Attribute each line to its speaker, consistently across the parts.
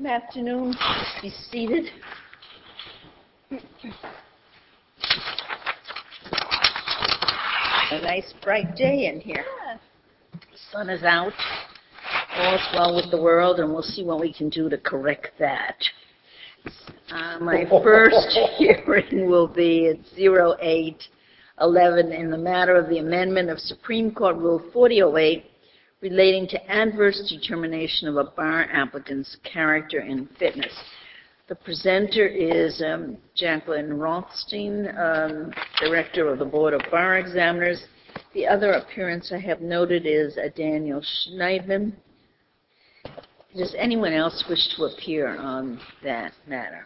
Speaker 1: Good afternoon. Be seated. A nice bright day in here. The sun is out. All's well with the world, and we'll see what we can do to correct that. My first hearing will be at 0811 in the matter of the amendment of Supreme Court Rule 4008 relating to adverse determination of a bar applicant's character and fitness. The presenter is Jacqueline Rothstein, Director of the Board of Bar Examiners. The other appearance I have noted is Daniel Schneidman. Does anyone else wish to appear on that matter?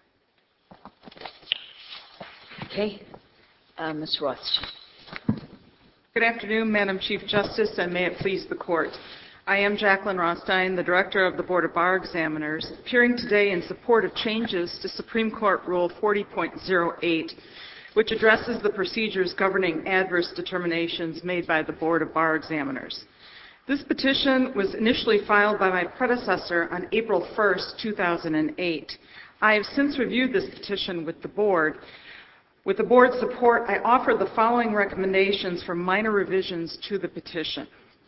Speaker 1: Okay. Ms. Rothstein.
Speaker 2: Good afternoon, Madam Chief Justice, and may it please the Court. I am Jacqueline Rothstein, the Director of the Board of Bar Examiners, appearing today in support of changes to Supreme Court Rule 40.08, which addresses the procedures governing adverse determinations made by the Board of Bar Examiners. This petition was initially filed by my predecessor on April 1st, 2008. I have since reviewed this petition with the Board. With the Board's support, I offer the following recommendations for minor revisions to the petition.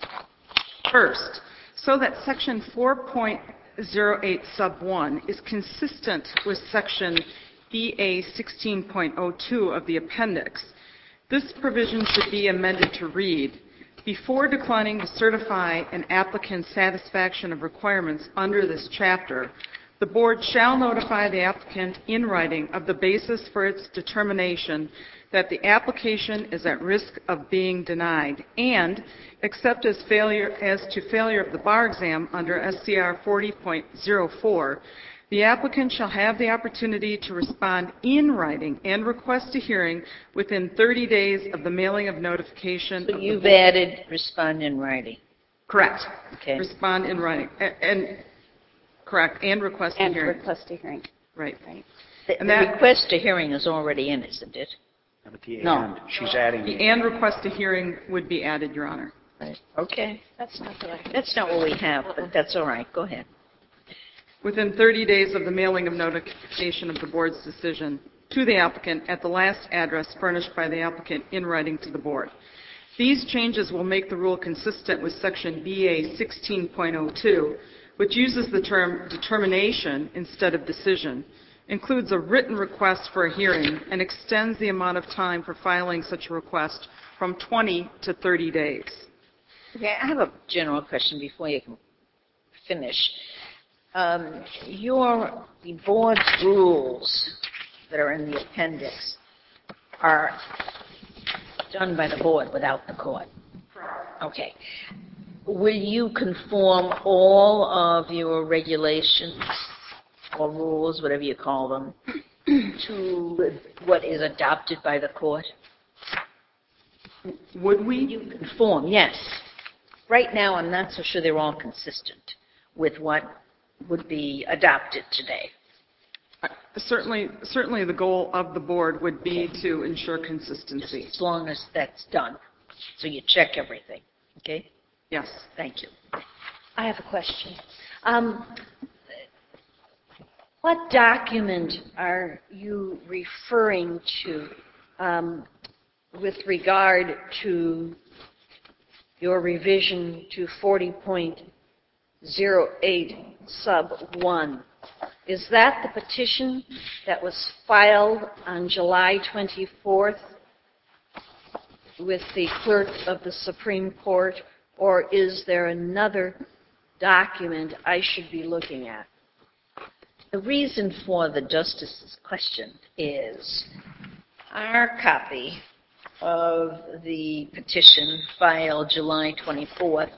Speaker 2: First, so that Section 4.08 sub 1 is consistent with Section BA 16.02 of the appendix, this provision should be amended to read, before declining to certify an applicant's satisfaction of requirements under this chapter, the Board shall notify the applicant in writing of the basis for its determination that the application is at risk of being denied, and, except as to failure of the bar exam under SCR 40.04, the applicant shall have the opportunity to respond in writing and request a hearing within 30 days of the mailing of notification.
Speaker 1: So you've added respond in writing.
Speaker 2: Correct.
Speaker 1: Okay.
Speaker 2: Respond in writing. Correct. And request a hearing.
Speaker 3: And request a hearing.
Speaker 2: Right.
Speaker 1: The request to hearing is already in, isn't it?
Speaker 4: No. She's adding
Speaker 2: the and request a hearing would be added, Your Honor.
Speaker 1: Right. Okay.
Speaker 3: That's not the
Speaker 1: That's not what we have, but that's all right. Go ahead.
Speaker 2: Within 30 days of the mailing of notification of the Board's decision to the applicant at the last address furnished by the applicant in writing to the Board. These changes will make the rule consistent with Section BA 16.02, which uses the term determination instead of decision, includes a written request for a hearing, and extends the amount of time for filing such a request from 20 to 30 days.
Speaker 1: Okay, I have a general question before you can finish. The Board's rules that are in the appendix are done by the Board without the Court. Okay. Will you conform all of your regulations or rules, whatever you call them, to what is adopted by the Court?
Speaker 2: Would we?
Speaker 1: You conform, yes. Right now, I'm not so sure they're all consistent with what would be adopted today.
Speaker 2: Certainly the goal of the Board would be to ensure consistency.
Speaker 1: As long as that's done. So you check everything, okay?
Speaker 2: Yes.
Speaker 1: Thank you.
Speaker 3: I have a question. What document are you referring to with regard to your revision to 40.08 sub 1? Is that the petition that was filed on July 24th with the clerk of the Supreme Court, or is there another document I should be looking at?
Speaker 1: The reason for the Justice's question is our copy of the petition filed July 24th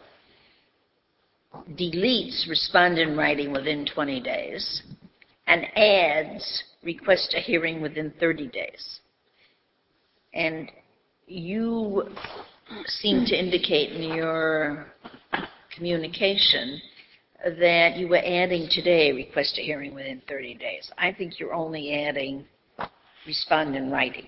Speaker 1: deletes respond in writing within 20 days and adds request a hearing within 30 days. And you seem to indicate in your communication that you were adding today request a hearing within 30 days. I think you're only adding respond in writing.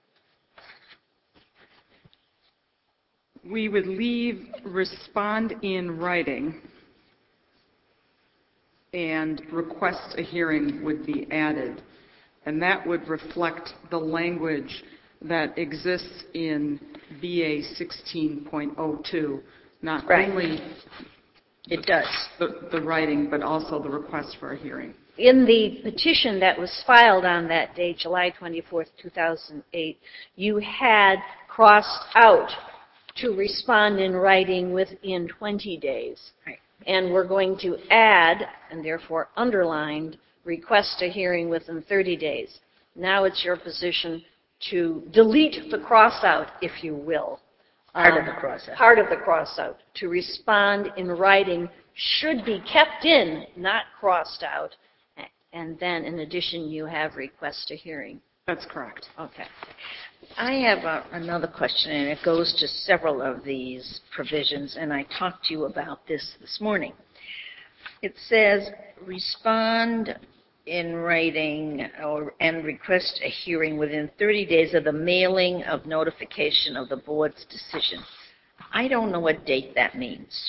Speaker 2: We would leave respond in writing and request a hearing would be added, and that would reflect the language that exists in BA 16.02, not
Speaker 1: Right.
Speaker 2: only
Speaker 1: It does.
Speaker 2: the writing, but also the request for a hearing.
Speaker 3: In the petition that was filed on that date, July 24th, 2008, you had crossed out to respond in writing within 20 days.
Speaker 1: Right.
Speaker 3: And we're going to add, and therefore underlined, request a hearing within 30 days. Now it's your position to delete the cross-out, if you will.
Speaker 1: Part of the cross-out.
Speaker 3: Part of the cross-out. To respond in writing should be kept in, not crossed out. And then, in addition, you have request a hearing.
Speaker 2: That's correct.
Speaker 3: Okay.
Speaker 1: I have another question, and it goes to several of these provisions, and I talked to you about this morning. It says, respond in writing and request a hearing within 30 days of the mailing of notification of the board's decision. I don't know what date that means.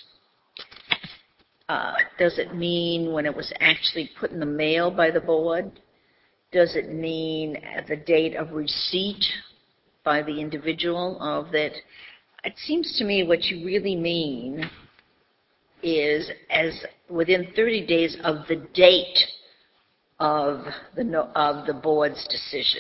Speaker 1: Does it mean when it was actually put in the mail by the board? Does it mean at the date of receipt by the individual of that? It seems to me what you really mean is as within 30 days of the date of the board's decision.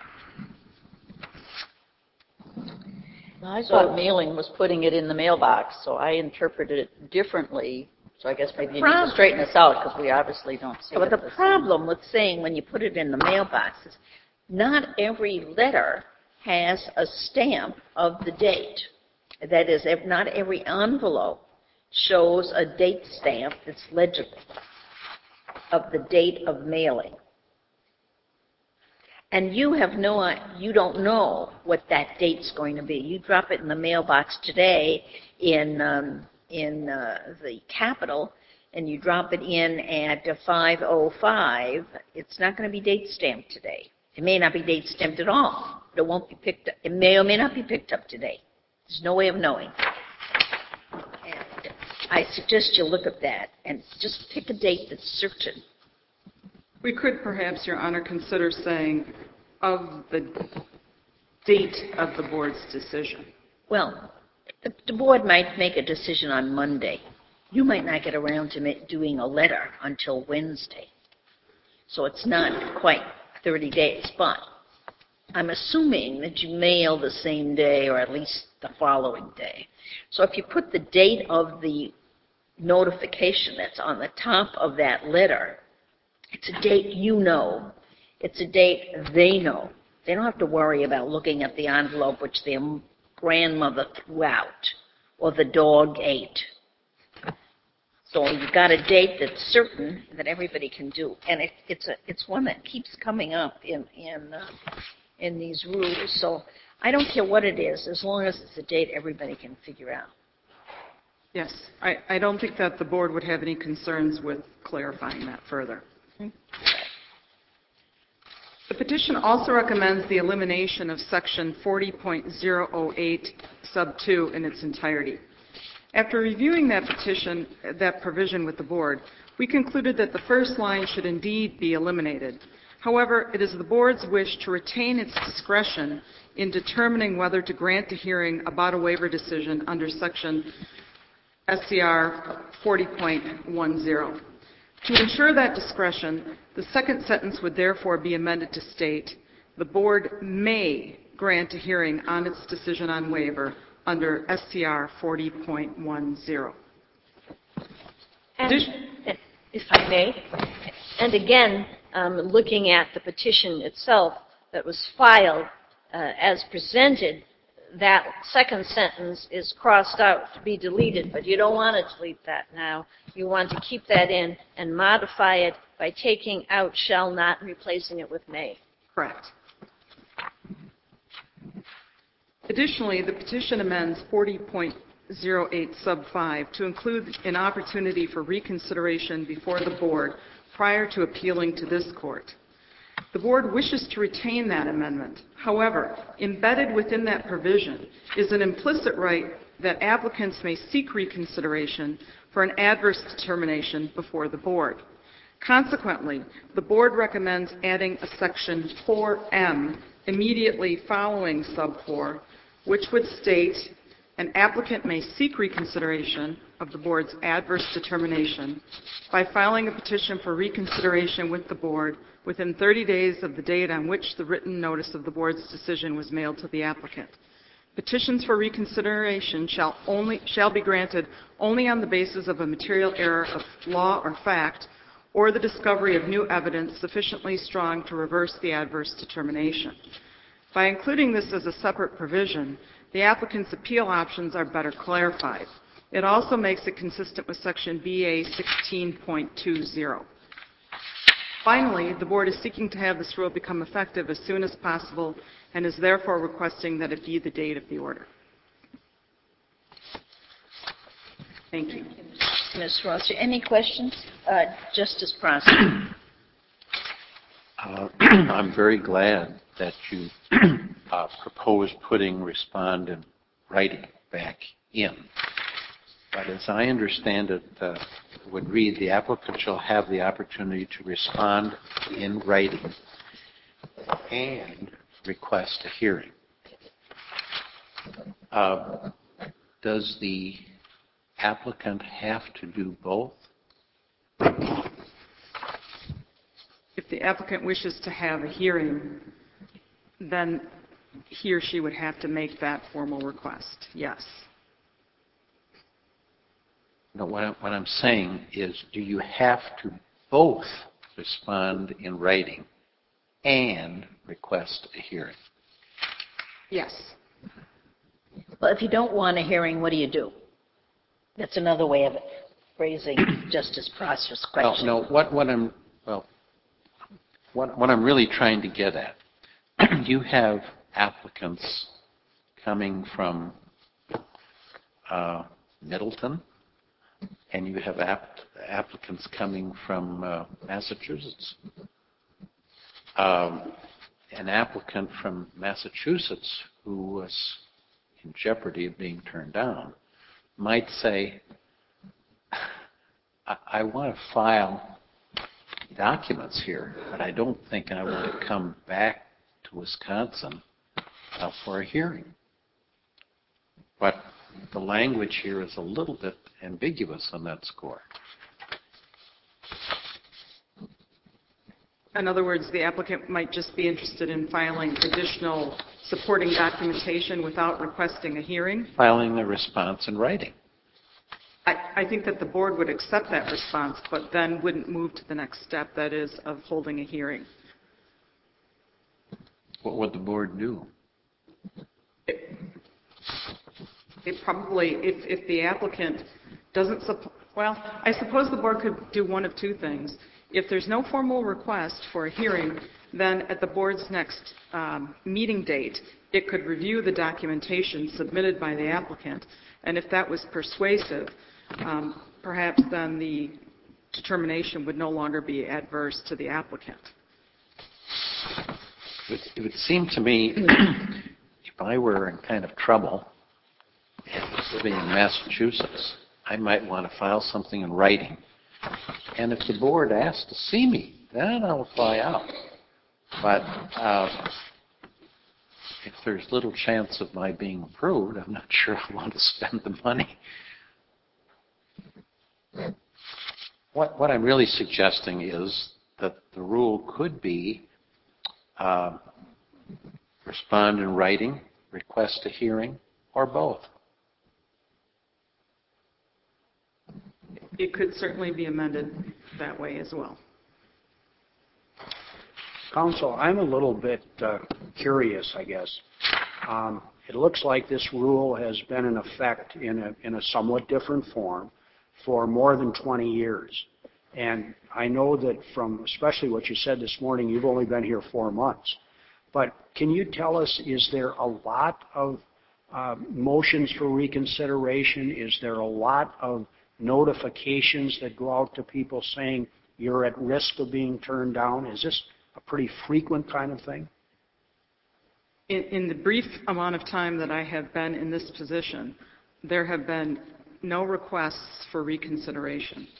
Speaker 5: I thought mailing was putting it in the mailbox, so I interpreted it differently. So I guess maybe you need to straighten this out because we obviously don't see it.
Speaker 1: But the problem with saying when you put it in the mailbox is not every letter has a stamp of the date. That is, not every envelope shows a date stamp that's legible of the date of mailing. And you don't know what that date's going to be. You drop it in the mailbox today in the Capitol, and you drop it in at 5:05. It's not going to be date stamped today. It may not be date stamped at all. But it won't be picked up. It may or may not be picked up today. There's no way of knowing. And I suggest you look at that and just pick a date that's certain.
Speaker 2: We could perhaps, Your Honor, consider saying of the date of the board's decision.
Speaker 1: Well, the board might make a decision on Monday. You might not get around to doing a letter until Wednesday. So it's not quite 30 days, but I'm assuming that you mail the same day or at least the following day. So if you put the date of the notification that's on the top of that letter, it's a date you know. It's a date they know. They don't have to worry about looking at the envelope which their grandmother threw out or the dog ate. So you've got a date that's certain that everybody can do, and it's one that keeps coming up in these rules. So I don't care what it is, as long as it's a date everybody can figure out.
Speaker 2: Yes, I don't think that the board would have any concerns with clarifying that further. The petition also recommends the elimination of section 40.008 sub 2 in its entirety. After reviewing that provision with the board, we concluded that the first line should indeed be eliminated. However, it is the board's wish to retain its discretion in determining whether to grant a hearing about a waiver decision under section SCR 40.10. To ensure that discretion, the second sentence would therefore be amended to state, the board may grant a hearing on its decision on waiver under SCR 40.10.
Speaker 3: And, if I may, and again, looking at the petition itself that was filed as presented, that second sentence is crossed out to be deleted, but you don't want to delete that now. You want to keep that in and modify it by taking out shall not and replacing it with may.
Speaker 2: Correct. Additionally, the petition amends 40.08 sub 5 to include an opportunity for reconsideration before the board prior to appealing to this court. The board wishes to retain that amendment. However, embedded within that provision is an implicit right that applicants may seek reconsideration for an adverse determination before the board. Consequently, the board recommends adding a section 4M immediately following sub 4, which would state an applicant may seek reconsideration of the board's adverse determination by filing a petition for reconsideration with the board within 30 days of the date on which the written notice of the board's decision was mailed to the applicant. Petitions for reconsideration shall be granted only on the basis of a material error of law or fact or the discovery of new evidence sufficiently strong to reverse the adverse determination. By including this as a separate provision, the applicant's appeal options are better clarified. It also makes it consistent with Section BA 16.20. Finally, the board is seeking to have this rule become effective as soon as possible and is therefore requesting that it be the date of the order. Thank you.
Speaker 1: Ms. Rossi, any questions? Justice Prosser.
Speaker 6: I'm very glad that you proposed putting respond in writing back in. But as I understand it, it would read, the applicant shall have the opportunity to respond in writing and request a hearing. Does the applicant have to do both?
Speaker 2: If the applicant wishes to have a hearing, then he or she would have to make that formal request, yes.
Speaker 6: No, what I'm saying is, do you have to both respond in writing and request a hearing?
Speaker 2: Yes.
Speaker 1: Well, if you don't want a hearing, what do? That's another way of phrasing Justice Prosser's question.
Speaker 6: No, what I'm really trying to get at, you have applicants coming from Middleton, and you have applicants coming from Massachusetts. An applicant from Massachusetts who was in jeopardy of being turned down might say, I want to file documents here, but I don't think I want to come back to Wisconsin for a hearing. But the language here is a little bit ambiguous on that score.
Speaker 2: In other words, the applicant might just be interested in filing additional supporting documentation without requesting a hearing?
Speaker 6: Filing the response in writing.
Speaker 2: I think that the board would accept that response, but then wouldn't move to the next step, that is, of holding a hearing.
Speaker 6: What would the board do?
Speaker 2: It probably, if the applicant doesn't, well, I suppose the board could do one of two things. If there's no formal request for a hearing, then at the board's next meeting date, it could review the documentation submitted by the applicant, and if that was persuasive, perhaps then the determination would no longer be adverse to the applicant.
Speaker 6: It would seem to me, if I were in kind of trouble and was living in Massachusetts, I might want to file something in writing. And if the board asks to see me, then I'll fly out. But if there's little chance of my being approved, I'm not sure I want to spend the money. What I'm really suggesting is that the rule could be respond in writing, request a hearing, or both.
Speaker 2: It could certainly be amended that way as well.
Speaker 4: Counsel, I'm a little bit curious, I guess. It looks like this rule has been in effect in a somewhat different form for more than 20 years. And I know that from especially what you said this morning, you've only been here 4 months. But can you tell us, is there a lot of motions for reconsideration? Is there a lot of notifications that go out to people saying you're at risk of being turned down? Is this a pretty frequent kind of thing?
Speaker 2: In the brief amount of time that I have been in this position, there have been no requests for reconsideration.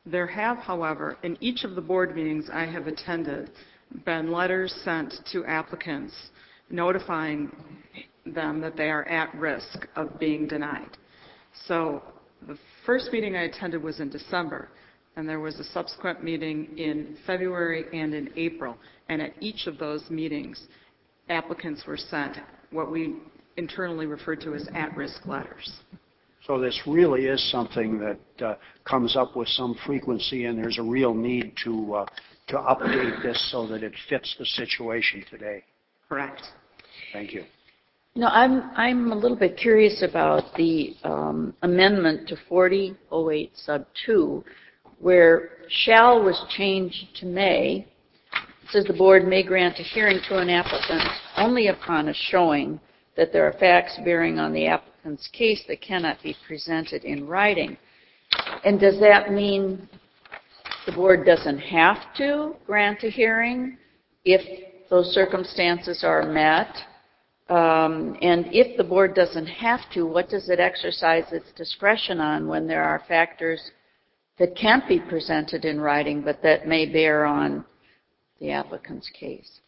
Speaker 2: There have, however, in each of the board meetings I have attended, been letters sent to applicants notifying them that they are at risk of being denied. So the first meeting I attended was in December, and there was a subsequent meeting in February and in April. And at each of those meetings, applicants were sent what we internally refer to as at-risk letters.
Speaker 4: So this really is something that comes up with some frequency, and there's a real need to update this so that it fits the situation today.
Speaker 2: Correct.
Speaker 4: Thank you.
Speaker 5: No, I'm a little bit curious about the amendment to 4008 sub 2, where shall was changed to may. It says the board may grant a hearing to an applicant only upon a showing that there are facts bearing on the applicant's case that cannot be presented in writing. And does that mean the board doesn't have to grant a hearing if those circumstances are met? And if the board doesn't have to, what does it exercise its discretion on when there are factors that can't be presented in writing but that may bear on the applicant's case?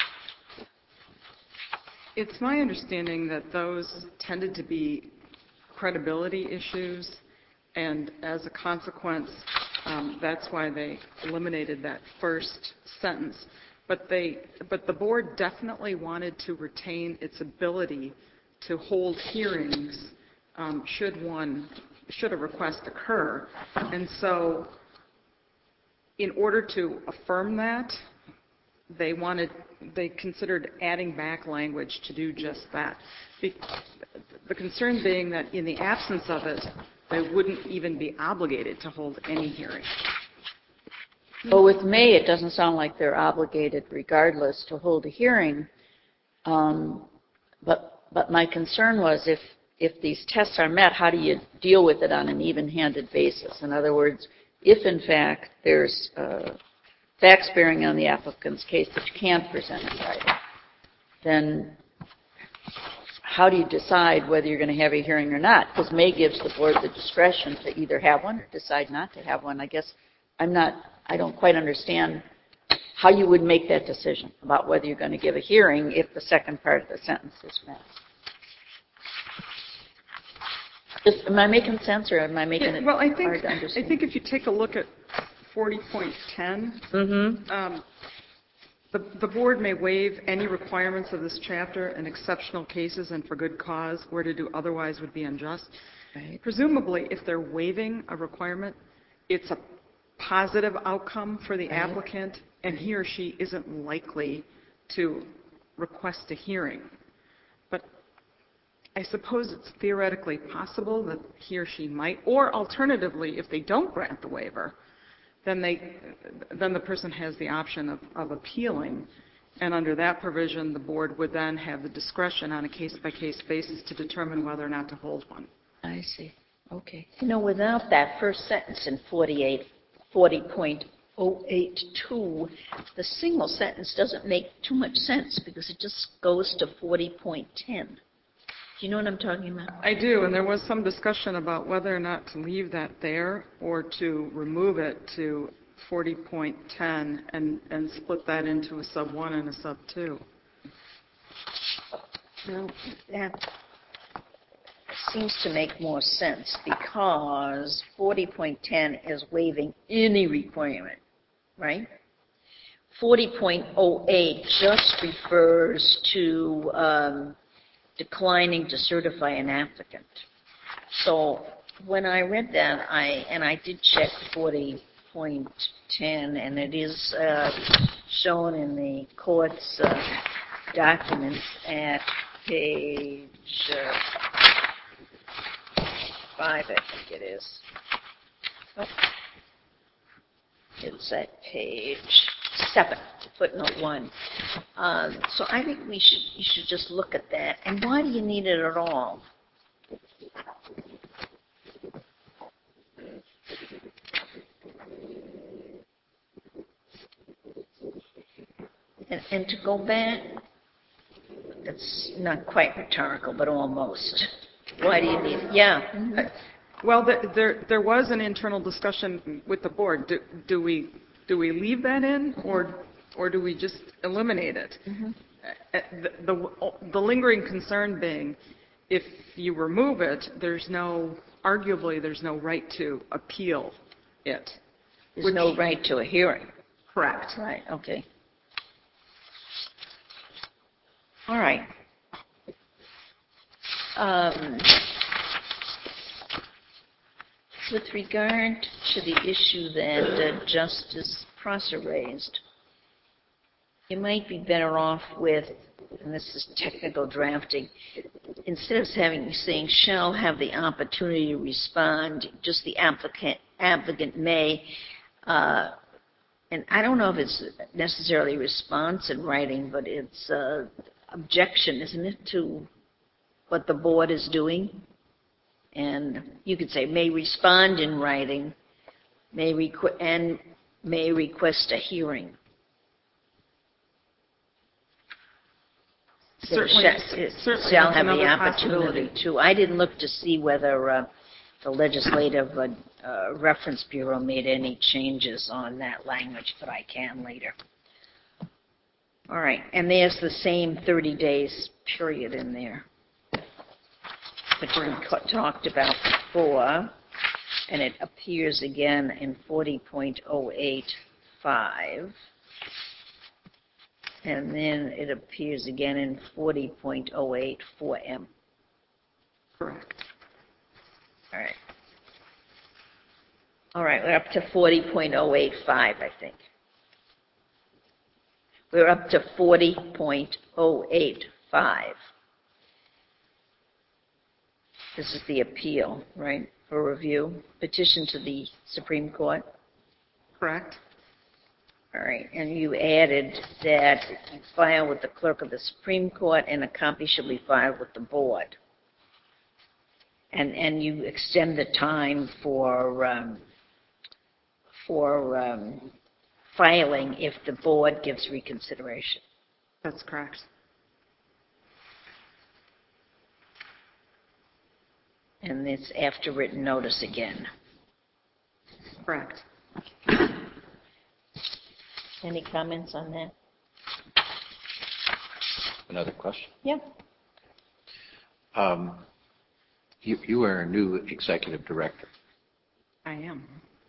Speaker 2: It's my understanding that those tended to be credibility issues, and as a consequence, that's why they eliminated that first sentence. But the board definitely wanted to retain its ability to hold hearings should a request occur. And so in order to affirm that, they considered adding back language to do just that. The concern being that in the absence of it, they wouldn't even be obligated to hold any hearing.
Speaker 5: Well, with may, it doesn't sound like they're obligated regardless to hold a hearing. But my concern was if these tests are met, how do you deal with it on an even-handed basis? In other words, if in fact there's facts bearing on the applicant's case that you can't present in writing, then how do you decide whether you're going to have a hearing or not? Because may gives the board the discretion to either have one or decide not to have one. I guess I don't quite understand how you would make that decision about whether you're going to give a hearing if the second part of the sentence is met. Am I making sense, or am I making it hard to understand?
Speaker 2: I think if you take a look at 40.10, the board may waive any requirements of this chapter in exceptional cases and for good cause, where to do otherwise would be unjust.
Speaker 5: Right.
Speaker 2: Presumably, if they're waiving a requirement, it's a positive outcome for the applicant, and he or she isn't likely to request a hearing. But I suppose it's theoretically possible that he or she might, or alternatively, if they don't grant the waiver, then the person has the option of appealing, and under that provision, the board would then have the discretion on a case-by-case basis to determine whether or not to hold one.
Speaker 5: I see. Okay.
Speaker 1: You know, without that first sentence in 40.082, the single sentence doesn't make too much sense because it just goes to 40.10. Do you know what I'm talking about?
Speaker 2: I do, and there was some discussion about whether or not to leave that there or to remove it to 40.10 and split that into a sub 1 and a sub 2.
Speaker 1: Well, that seems to make more sense because 40.10 is waiving any requirement, right? 40.08 just refers to declining to certify an applicant. So when I read that, I did check 40.10, and it is shown in the court's documents at page 5, I think it is. Oh. It's at page 7, footnote 1. So I think you should just look at that. And why do you need it at all? And to go back, it's not quite rhetorical, but almost. Why do you need it? Yeah.
Speaker 2: Well, there was an internal discussion with the board. Do we leave that in, or do we just eliminate it? The lingering concern being, if you remove it, arguably there's no right to appeal it.
Speaker 1: There's no right to a hearing.
Speaker 2: Correct.
Speaker 1: Right, okay. All right. With regard to the issue that Justice Prosser raised, you might be better off with, and this is technical drafting, instead of saying shall have the opportunity to respond, just the applicant may, and I don't know if it's necessarily response in writing, but it's objection, isn't it, to what the board is doing? And you could say may respond in writing, may request a hearing.
Speaker 2: Certainly
Speaker 1: Shall have the opportunity to. I didn't look to see whether the Legislative Reference Bureau made any changes on that language, but I can later. All right, and there's the same 30 days period in there, which we talked about before, and it appears again in 40.085. And then it appears again in 40.084M.
Speaker 2: Correct.
Speaker 1: All right. All right, we're up to 40.085, I think. We're up to 40.085. This is the appeal, right, for review. Petition to the Supreme Court.
Speaker 2: Correct.
Speaker 1: All right, and you added that you file with the clerk of the Supreme Court and a copy shall be filed with the board. And you extend the time for filing if the board gives reconsideration.
Speaker 2: That's correct.
Speaker 1: And it's after written notice again.
Speaker 2: Correct.
Speaker 1: Any comments on that?
Speaker 6: Another question?
Speaker 1: Yeah.
Speaker 6: You are a new executive director.
Speaker 2: I am.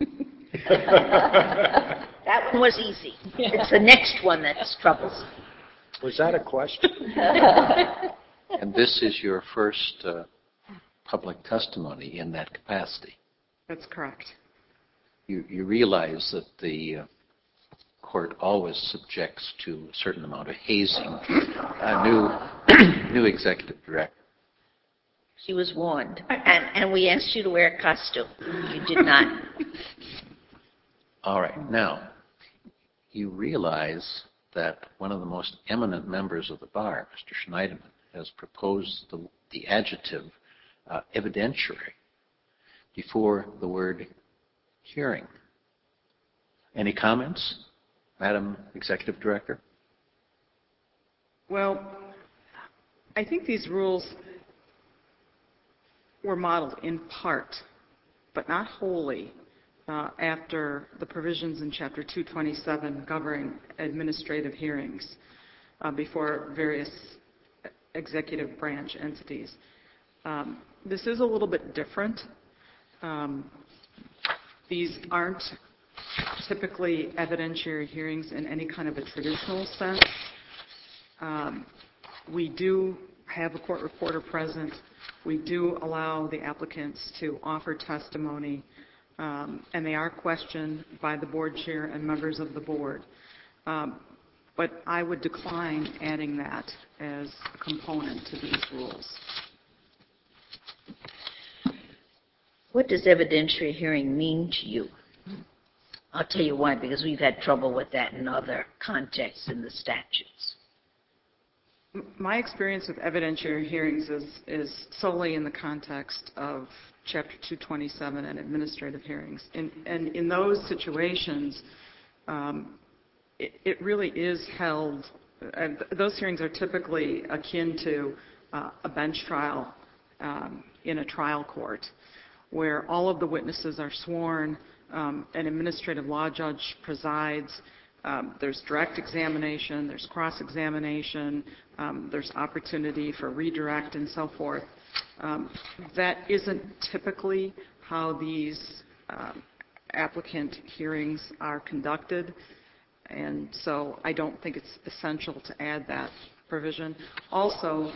Speaker 1: That one was easy. It's the next one that's troublesome.
Speaker 4: Was that a question?
Speaker 6: And this is your first public testimony in that capacity.
Speaker 2: That's correct.
Speaker 6: You realize that the court always subjects to a certain amount of hazing a new executive director.
Speaker 1: She was warned. And we asked you to wear a costume. You did not.
Speaker 6: All right. Now, you realize that one of the most eminent members of the bar, Mr. Schneiderman, has proposed the adjective evidentiary before the word hearing. Any comments, Madam Executive Director?
Speaker 2: Well, I think these rules were modeled in part, but not wholly, after the provisions in Chapter 227 governing administrative hearings before various executive branch entities. This is a little bit different. These aren't typically evidentiary hearings in any kind of a traditional sense. We do have a court reporter present. We do allow the applicants to offer testimony, and they are questioned by the board chair and members of the board. But I would decline adding that as a component to these rules.
Speaker 1: What does evidentiary hearing mean to you? I'll tell you why, because we've had trouble with that in other contexts in the statutes.
Speaker 2: My experience with evidentiary hearings is solely in the context of Chapter 227 and administrative hearings. And in those situations, it really is held, those hearings are typically akin to a bench trial in a trial court. where all of the witnesses are sworn, an administrative law judge presides, there's direct examination, there's cross-examination, there's opportunity for redirect and so forth. That isn't typically how these applicant hearings are conducted, and so I don't think it's essential to add that provision. Also,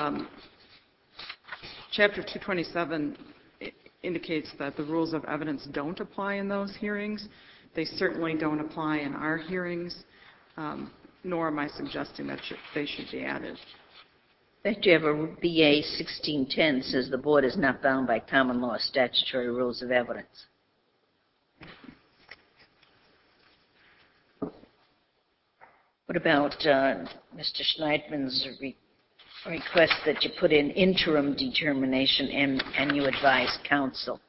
Speaker 2: Chapter 227 indicates that the rules of evidence don't apply in those hearings. They certainly don't apply in our hearings, nor am I suggesting that they should be added.
Speaker 1: That you have a BA 1610 says the board is not bound by common law statutory rules of evidence. What about Mr. Schneidman's request that you put in interim determination and you advise counsel?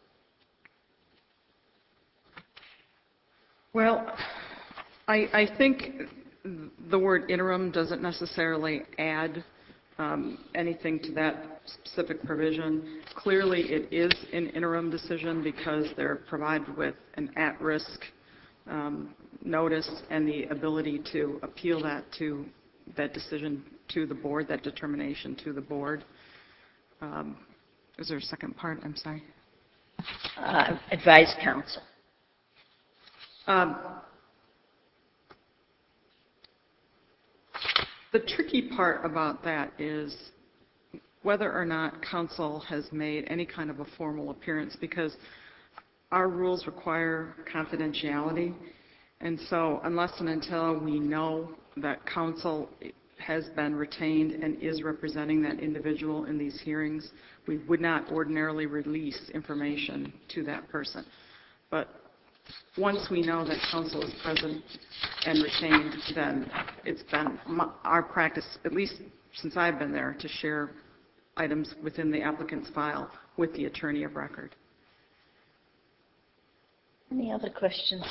Speaker 2: Well, I think the word interim doesn't necessarily add anything to that specific provision. Clearly, it is an interim decision because they're provided with an at-risk notice and the ability to appeal that decision to the board, that determination to the board. Is there a second part? I'm sorry.
Speaker 1: Advise counsel.
Speaker 2: The tricky part about that is whether or not counsel has made any kind of a formal appearance, because our rules require confidentiality, and so unless and until we know that counsel has been retained and is representing that individual in these hearings, we would not ordinarily release information to that person. But once we know that counsel is present and retained, then it's been our practice, at least since I've been there, to share items within the applicant's file with the attorney of record.
Speaker 1: Any other questions?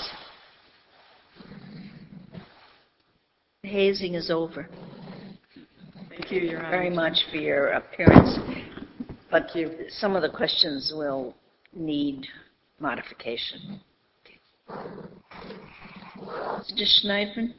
Speaker 1: The hazing is over.
Speaker 2: Thank you, Your Honor.
Speaker 1: Very much for your appearance. But some of the questions will need modification. Mr. Schneidman?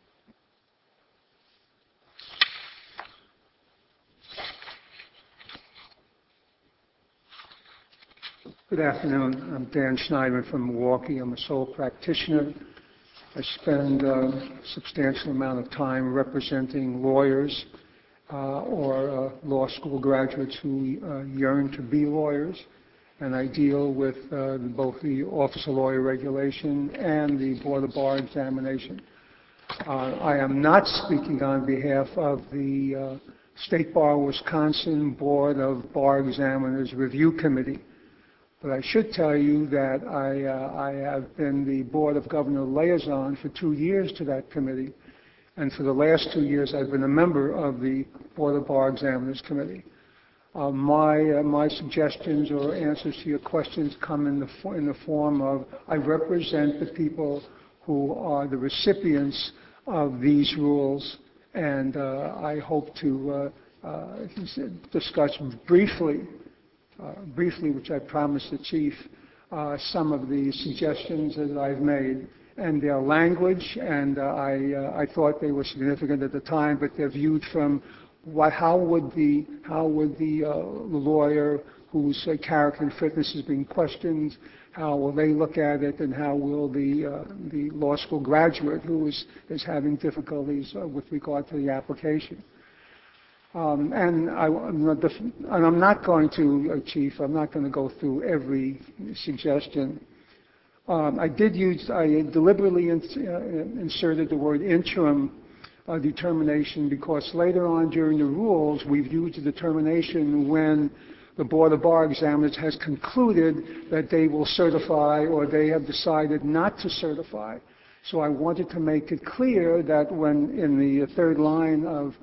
Speaker 7: Good afternoon. I'm Dan Schneidman from Milwaukee. I'm a sole practitioner. I spend a substantial amount of time representing lawyers or law school graduates who yearn to be lawyers, and I deal with both the Office of Lawyer Regulation and the Board of Bar Examination. I am not speaking on behalf of the State Bar Wisconsin Board of Bar Examiners Review Committee, but I should tell you that I have been the Board of Governor liaison for 2 years to that committee, and for the last 2 years I've been a member of the Board of Bar Examiners Committee. My suggestions or answers to your questions come in the form of I represent the people who are the recipients of these rules, and I hope to discuss briefly, which I promised the Chief, some of the suggestions that I've made and their language, and I thought they were significant at the time, but they're viewed from how would the lawyer whose character and fitness is being questioned, how will they look at it, and how will the law school graduate who is having difficulties with regard to the application. And I'm not going to, Chief, I'm not going to go through every suggestion. I deliberately inserted the word interim determination because later on during the rules we've used the determination when the Board of Bar Examiners has concluded that they will certify or they have decided not to certify. So I wanted to make it clear that when in the third line of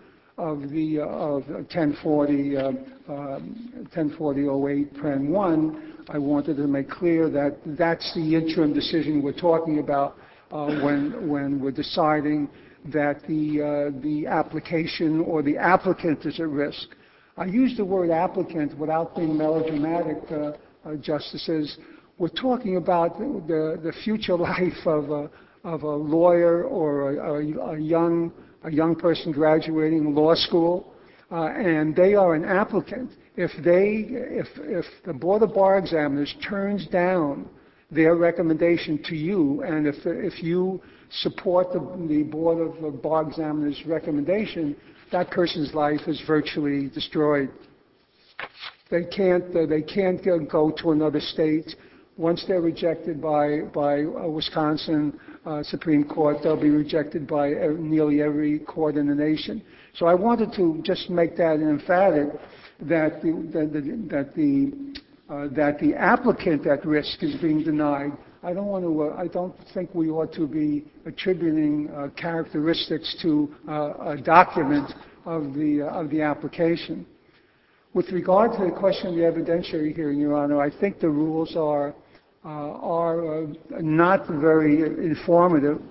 Speaker 7: 1040-08 Pren 1, I wanted to make clear that that's the interim decision we're talking about when we're deciding that the application or the applicant is at risk. I use the word applicant without being melodramatic justices, we're talking about the future life of a lawyer or a young person graduating law school, and they are an applicant. If the Board of Bar Examiners turns down their recommendation to you, and if you support the Board of Bar Examiners' recommendation, that person's life is virtually destroyed. They can't go to another state. Once they're rejected by Wisconsin Supreme Court, they'll be rejected by nearly every court in the nation. So I wanted to just make that emphatic that the applicant at risk is being denied. I don't think we ought to be attributing characteristics to a document of the application. With regard to the question of the evidentiary hearing, Your Honor, I think the rules are not very informative.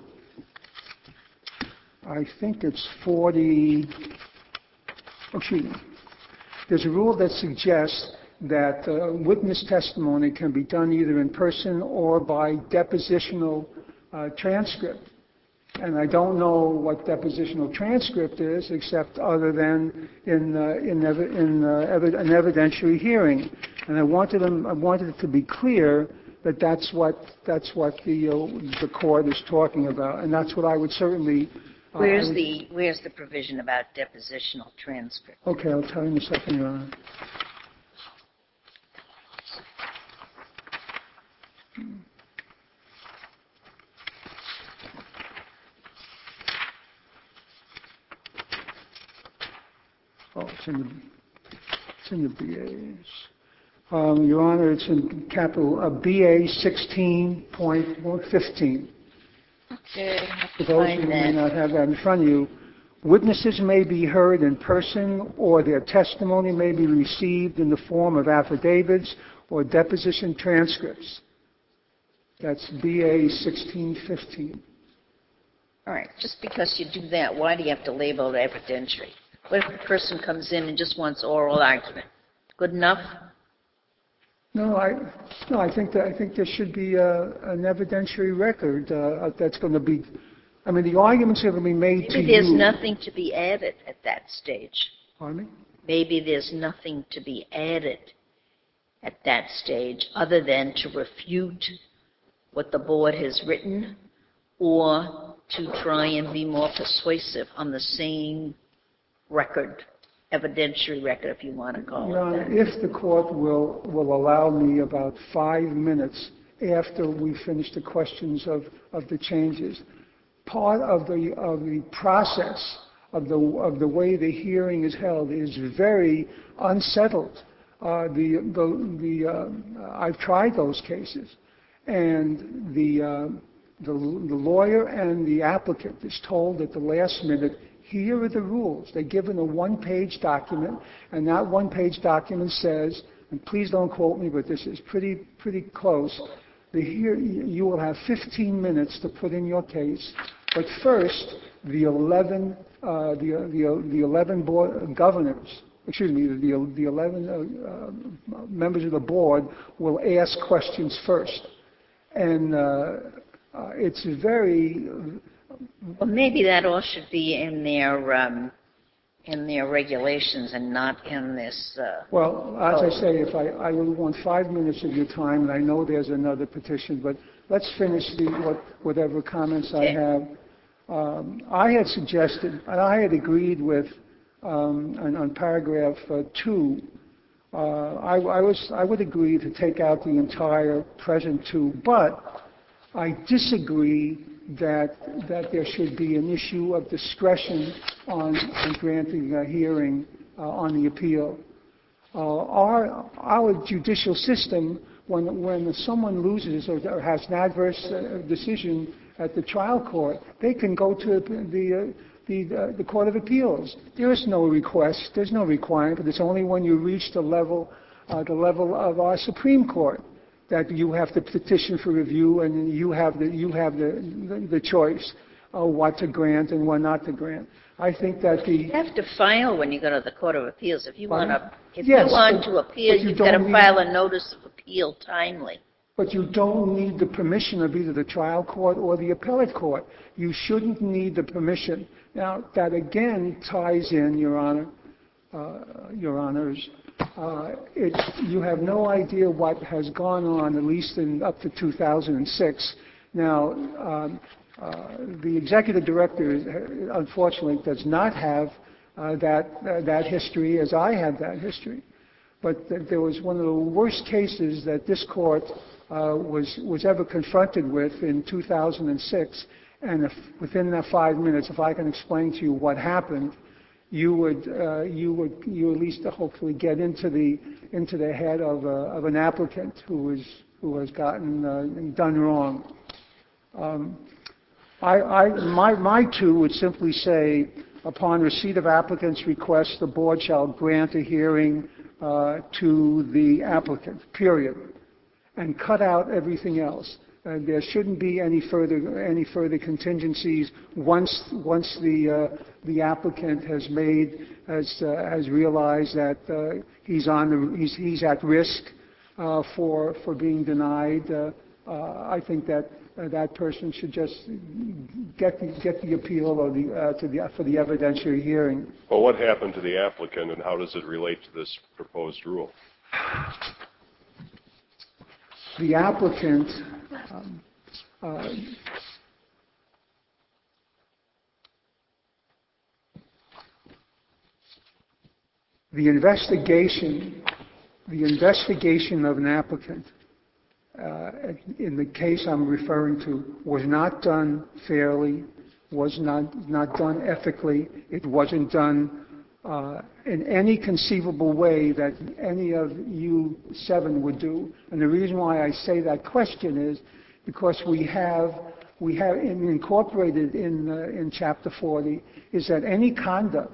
Speaker 7: I think it's 40. Excuse me. There's a rule that suggests that witness testimony can be done either in person or by depositional transcript. And I don't know what depositional transcript is, except other than in an evidentiary hearing. And I wanted it to be clear that that's what the court is talking about, and that's what I would certainly.
Speaker 1: Where's the provision about depositional transcript?
Speaker 7: Okay, I'll tell you in a second, Your Honor. Oh, it's in the BAs. Your Honor, it's in capital BA 16.15.
Speaker 1: Okay,
Speaker 7: For those who may not have that in front of you, witnesses may be heard in person, or their testimony may be received in the form of affidavits or deposition transcripts. That's BA 1615.
Speaker 1: All right, just because you do that, why do you have to label it evidentiary? What if the person comes in and just wants oral argument? Good enough?
Speaker 7: No, I think there should be an evidentiary record that's going to be. I mean, the arguments are going to be made to you.
Speaker 1: Maybe there's nothing to be added at that stage.
Speaker 7: Pardon me?
Speaker 1: Maybe there's nothing to be added at that stage other than to refute what the board has written or to try and be more persuasive on the same record, evidentiary record, if you want to call
Speaker 7: Your
Speaker 1: it
Speaker 7: Honor,
Speaker 1: that.
Speaker 7: if the court will allow me about 5 minutes after we finish the questions of the changes, part of the process of the way the hearing is held is very unsettled. I've tried those cases, and the lawyer and the applicant is told at the last minute, here are the rules. They're given a one-page document, and that one-page document says, and please don't quote me, but this is pretty close. You will have 15 minutes to put in your case, but first the 11 board governors, excuse me, the 11 members of the board will ask questions first, and it's very.
Speaker 1: Well, maybe that all should be in their regulations and not in this.
Speaker 7: Well, as I say, if I will want 5 minutes of your time, and I know there's another petition, but let's finish whatever comments I have. I had suggested, and I had agreed with on paragraph 2. I would agree to take out the entire present 2, but I disagree that there should be an issue of discretion on granting a hearing on the appeal. Our judicial system, when someone loses or has an adverse decision at the trial court, they can go to the Court of Appeals. There is no request, there's no requirement. It's only when you reach the level of our Supreme Court that you have to petition for review, and you have the choice of what to grant and what not to grant. I think that
Speaker 1: You have to file when you go to the Court of Appeals. If you want to,
Speaker 7: Yes,
Speaker 1: you want to appeal, you've got to file a notice of appeal. appeal timely.
Speaker 7: But you don't need the permission of either the trial court or the appellate court. You shouldn't need the permission. Now, that again ties in, Your Honor, Your Honors. You have no idea what has gone on, at least up to 2006. Now, the executive director, unfortunately, does not have that history as I have that history. But there was one of the worst cases that this court was ever confronted with in 2006. And within that 5 minutes, if I can explain to you what happened, you would at least hopefully get into the head of an applicant who has gotten done wrong. My two would simply say, upon receipt of applicant's request, the board shall grant a hearing to the applicant, period, and cut out everything else. There shouldn't be any further contingencies once the applicant has realized that he's at risk for being denied. I think that person should just get the appeal or for the evidentiary hearing.
Speaker 8: Well, what happened to the applicant, and how does it relate to this proposed rule?
Speaker 7: The applicant the investigation of an applicant in the case I'm referring to was not done fairly, was not done ethically. It wasn't done in any conceivable way that any of you 7 would do. And the reason why I say that question is because we have incorporated in Chapter 40 is that any conduct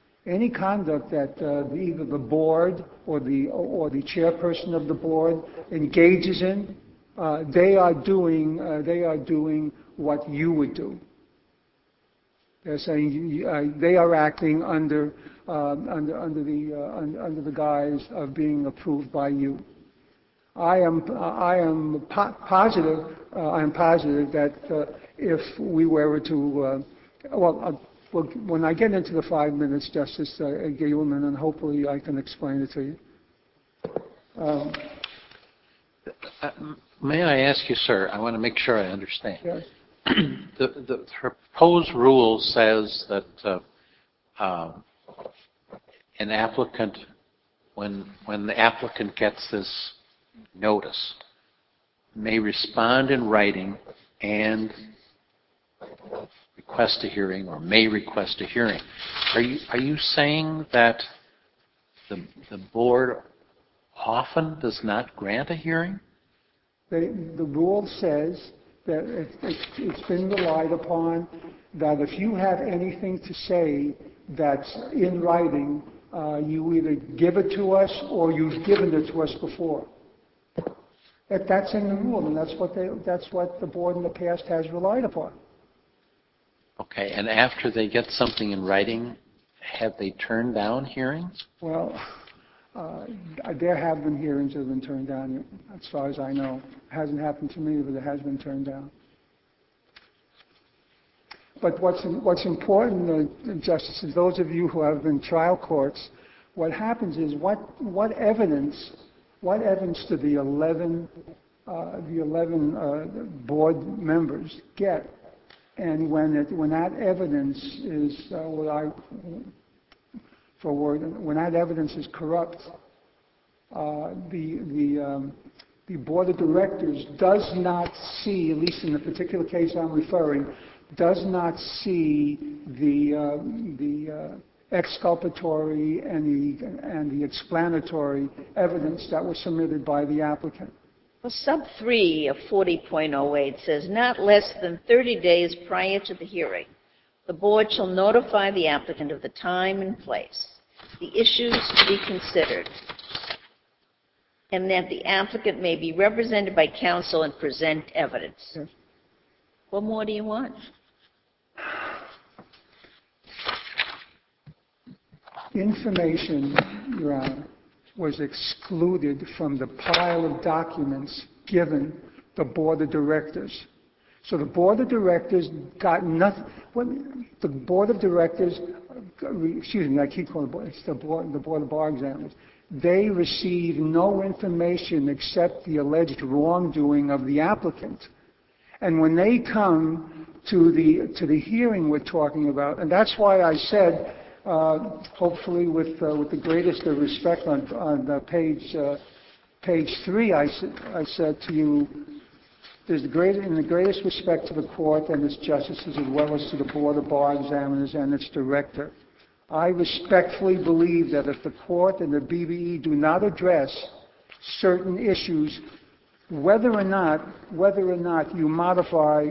Speaker 7: that either the board or the chairperson of the board engages in, they are doing what you would do. They're saying they are acting under the guise of being approved by you. I am positive that if we were to when I get into the 5 minutes, Justice Gableman, and hopefully I can explain it to you.
Speaker 6: May I ask you, sir? I want to make sure I understand.
Speaker 7: Yes.
Speaker 6: The proposed rule says that an applicant, when the applicant gets this notice, may respond in writing and request a hearing, or may request a hearing. Are you saying that the board often does not grant a hearing?
Speaker 7: The rule says that it's been relied upon that if you have anything to say that's in writing, you either give it to us or you've given it to us before. That's in the rule, and that's what the board in the past has relied upon.
Speaker 6: Okay, and after they get something in writing, have they turned down hearings?
Speaker 7: Well, there have been hearings that have been turned down, as far as I know. It hasn't happened to me, but it has been turned down. But what's important, Justices, those of you who have been trial courts, what happens is what evidence do the 11 board members get? And when that evidence is when that evidence is corrupt, the board of directors does not see, at least in the particular case I'm referring, does not see the exculpatory and the explanatory evidence that was submitted by the applicant.
Speaker 1: Well, sub 3 of 40.08 says not less than 30 days prior to the hearing, the board shall notify the applicant of the time and place, the issues to be considered, and that the applicant may be represented by counsel and present evidence.
Speaker 7: Yes.
Speaker 1: What more do you want?
Speaker 7: Information, Your Honor. was excluded from the pile of documents given the board of directors. So the board of directors got nothing. The board of directors, excuse me, I keep calling the board, it's the board of bar examiners. They received no information except the alleged wrongdoing of the applicant. And when they come to the hearing we're talking about, and that's why I said, hopefully with the greatest of respect on page 3, I said to you, in the greatest respect to the court and its justices as well as to the board of bar examiners and its director, I respectfully believe that if the court and the BBE do not address certain issues, whether or not you modify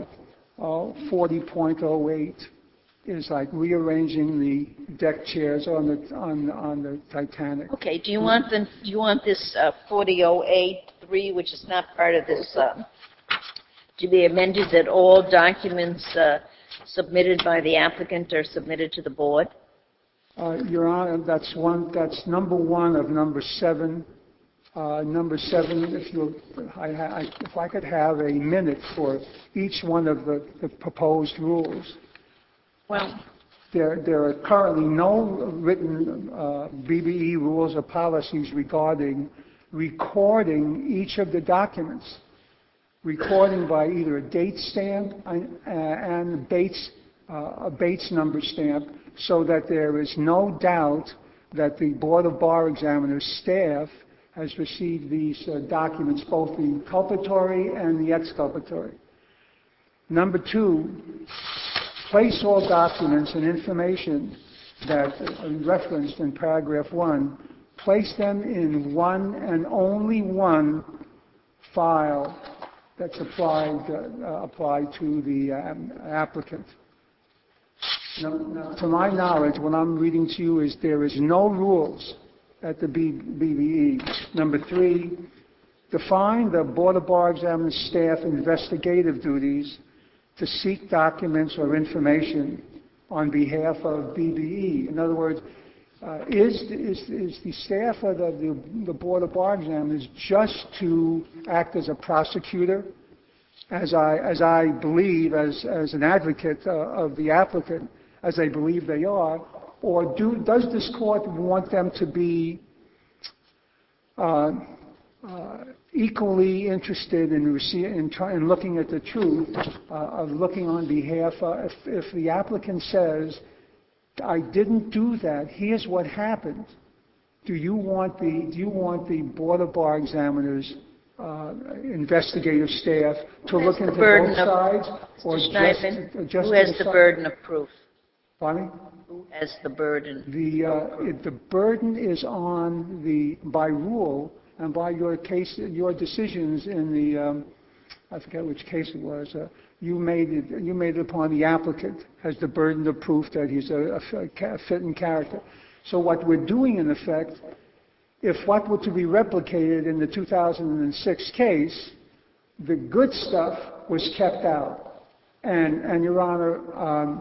Speaker 7: 40.08 is like rearranging the deck chairs on the Titanic.
Speaker 1: Okay. Do you want this 4008.3, which is not part of this, to be amended that all documents submitted by the applicant are submitted to the board?
Speaker 7: Your Honor, that's number 1 of number 7. Number 7, if I could have a minute for each one of the proposed rules.
Speaker 1: Well,
Speaker 7: there are currently no written BBE rules or policies regarding recording each of the documents. Recording by either a date stamp and a Bates number stamp, so that there is no doubt that the Board of Bar Examiners staff has received these documents, both the inculpatory and the exculpatory. Number 2, place all documents and information that are referenced in paragraph 1, place them in one and only one file that's applied to the applicant. Now, to my knowledge, what I'm reading to you is there is no rules at the BBE. Number 3, define the Board of Bar Examiners staff investigative duties to seek documents or information on behalf of BBE. In other words, is the staff of the Board of Bar Examiners just to act as a prosecutor, as I believe, as an advocate of the applicant, as I believe they are, or does this court want them to be equally interested in looking at the truth, of looking on behalf of, if the applicant says, I didn't do that, here's what happened. Do you want the Board of Bar Examiners investigative staff to look into both sides, or just
Speaker 1: who has the burden of proof?
Speaker 7: Pardon me?
Speaker 1: Who has the burden?
Speaker 7: The burden is on by rule and by your decisions in the I forget which case it was. You made it upon the applicant has the burden of proof that he's a fitting character. So what we're doing, in effect, if what were to be replicated in the 2006 case, the good stuff was kept out. And Your Honor,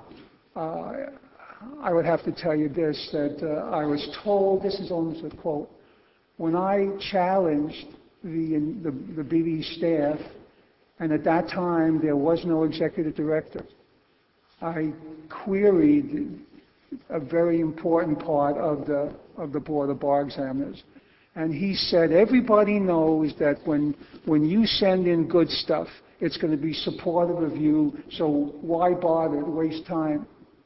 Speaker 7: I would have to tell you this, that I was told, this is almost a quote, when I challenged the BBE staff, and at that time there was no executive director, I queried a very important part of the Board of Bar Examiners. And he said, everybody knows that when you send in good stuff, it's going to be supportive of you, so why bother to waste time?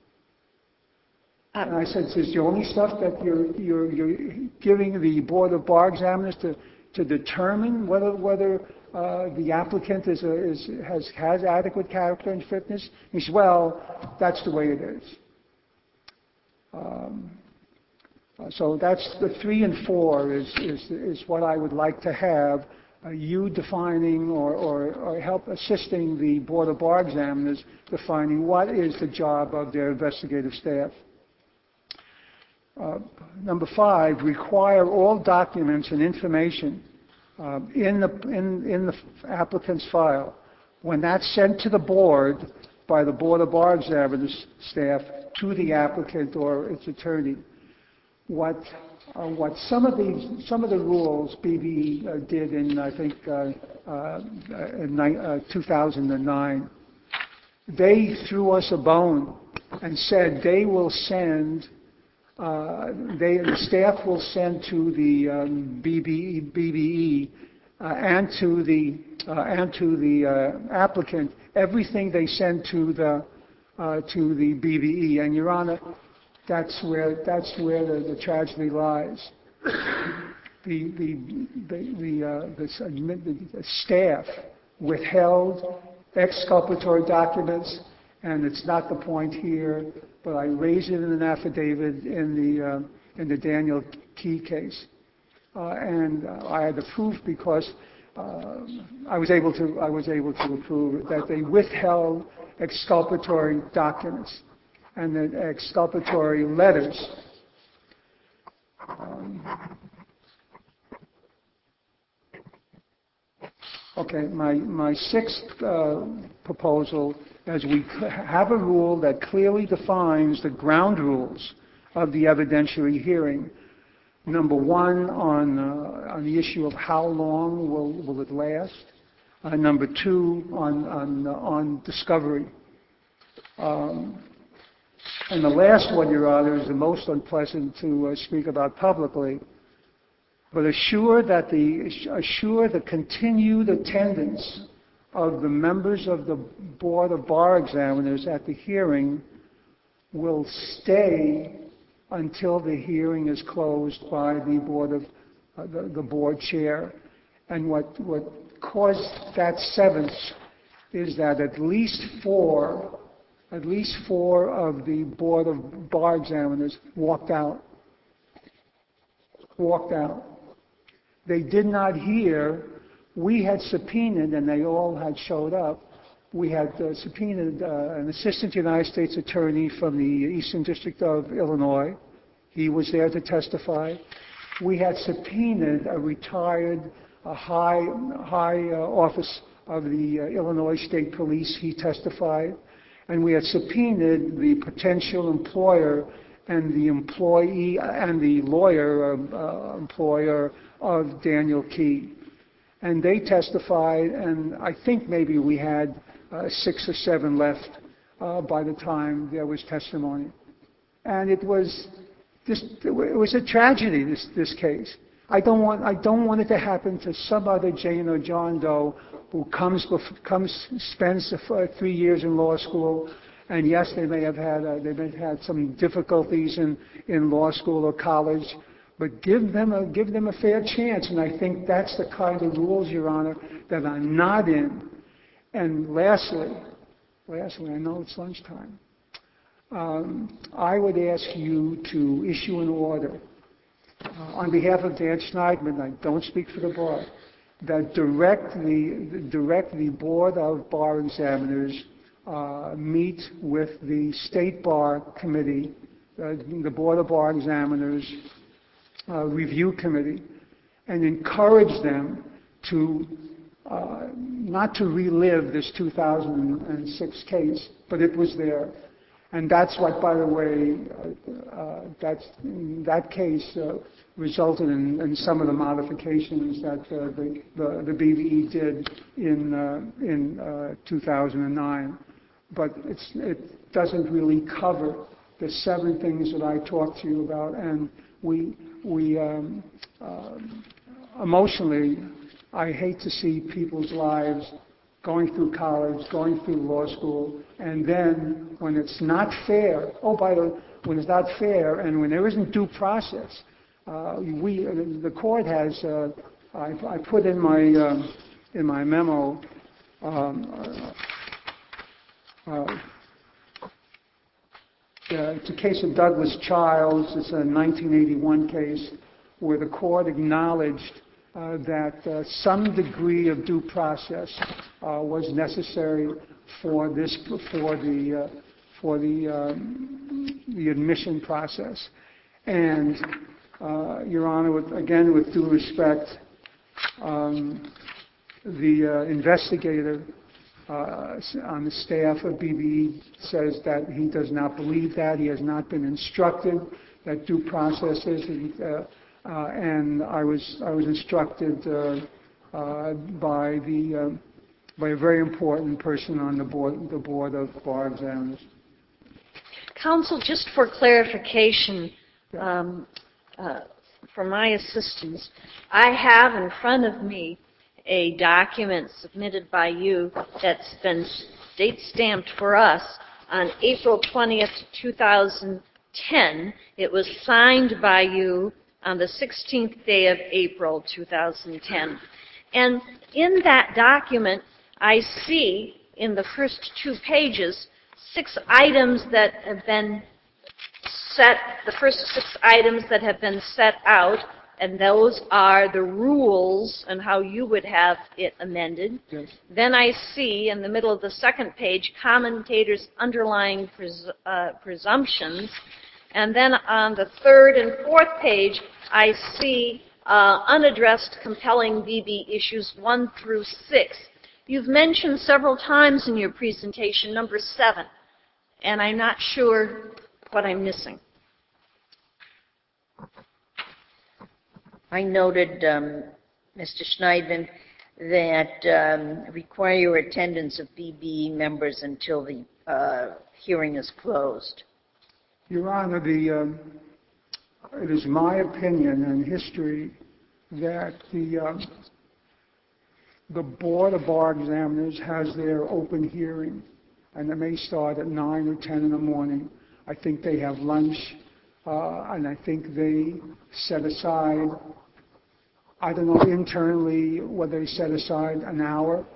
Speaker 7: And I said, is the only stuff that you're giving the Board of Bar Examiners to determine whether the applicant has adequate character and fitness? He said, well, that's the way it is. So that's the 3 and 4 is what I would like to have you defining or help assisting the Board of Bar Examiners defining what is the job of their investigative staff. Number 5, require all documents and information in the applicant's file, when that's sent to the board by the Board of Bar Examiners staff to the applicant or its attorney. What what some of the rules BBE did in, I think, in 2009. They threw us a bone and said they will send, the staff will send to the BBE and to the applicant everything they send to the BBE. And Your Honor, that's where the tragedy lies. The staff withheld exculpatory documents, and it's not the point here, but I raised it in an affidavit in the Daniel Key case, and I had the proof because I was able to prove that they withheld exculpatory documents and the exculpatory letters. Okay, my sixth proposal, as we have a rule that clearly defines the ground rules of the evidentiary hearing. Number one, on the issue of how long will it last. Number two, on discovery. And the last one, Your Honor, is the most unpleasant to speak about publicly. But assure the continued attendance of the members of the Board of Bar Examiners at the hearing will stay until the hearing is closed by the board chair. And what caused that severance is that at least four of the Board of Bar Examiners walked out. They did not hear. We had subpoenaed, and they all had showed up. We had subpoenaed an assistant United States attorney from the Eastern District of Illinois. He was there to testify. We had subpoenaed a retired high office of the Illinois State Police. He testified. And we had subpoenaed the potential employer and the employee and the employer of Daniel Key. And they testified, and I think maybe we had 6 or 7 left by the time there was testimony. And it was a tragedy, this case. I don't want it to happen to some other Jane or John Doe who spends 3 years in law school, and yes, they may have had some difficulties in law school or college, but give them a fair chance. And I think that's the kind of rules, Your Honor, that are not in. And lastly, I know it's lunchtime. I would ask you to issue an order on behalf of Dan Schneidman, I don't speak for the bar, that direct the Board of Bar Examiners meet with the State Bar Committee, the Board of Bar Examiners Review Committee, and encourage them to not to relive this 2006 case, but it was there. And that's what, by the way, that case resulted in some of the modifications that the BBE did in 2009. But it doesn't really cover the 7 things that I talked to you about. And we emotionally, I hate to see people's lives going through college, going through law school, and then when it's not fair, when it's not fair and when there isn't due process, the court has, I put in my memo, it's a case of Douglas Childs. It's a 1981 case where the court acknowledged that some degree of due process was necessary for the admission process. And Your Honor, again, with due respect, the investigator on the staff of BBE says that he does not believe that. He has not been instructed due process is, and I was instructed by a very important person on the board of bar examiners.
Speaker 3: Counsel, just for clarification, for my assistance, I have in front of me a document submitted by you that's been date stamped for us on April 20th, 2010. It was signed by you on the 16th day of April 2010. And in that document, I see in the first 2 pages 6 items that have been set, the first 6 items that have been set out, and those are the rules and how you would have it amended.
Speaker 7: Yes.
Speaker 3: Then I see in the middle of the second page commentators' underlying presumptions. And then on the third and fourth page, I see unaddressed compelling BB issues 1 through 6. You've mentioned several times in your presentation number 7, and I'm not sure what I'm missing.
Speaker 1: I noted, Mr. Schneidman, that require attendance of BB members until the hearing is closed.
Speaker 7: Your Honor, it is my opinion and history that the Board of Bar Examiners has their open hearing, and it may start at 9 or 10 in the morning. I think they have lunch, and I think they set aside, I don't know internally whether they set aside an hour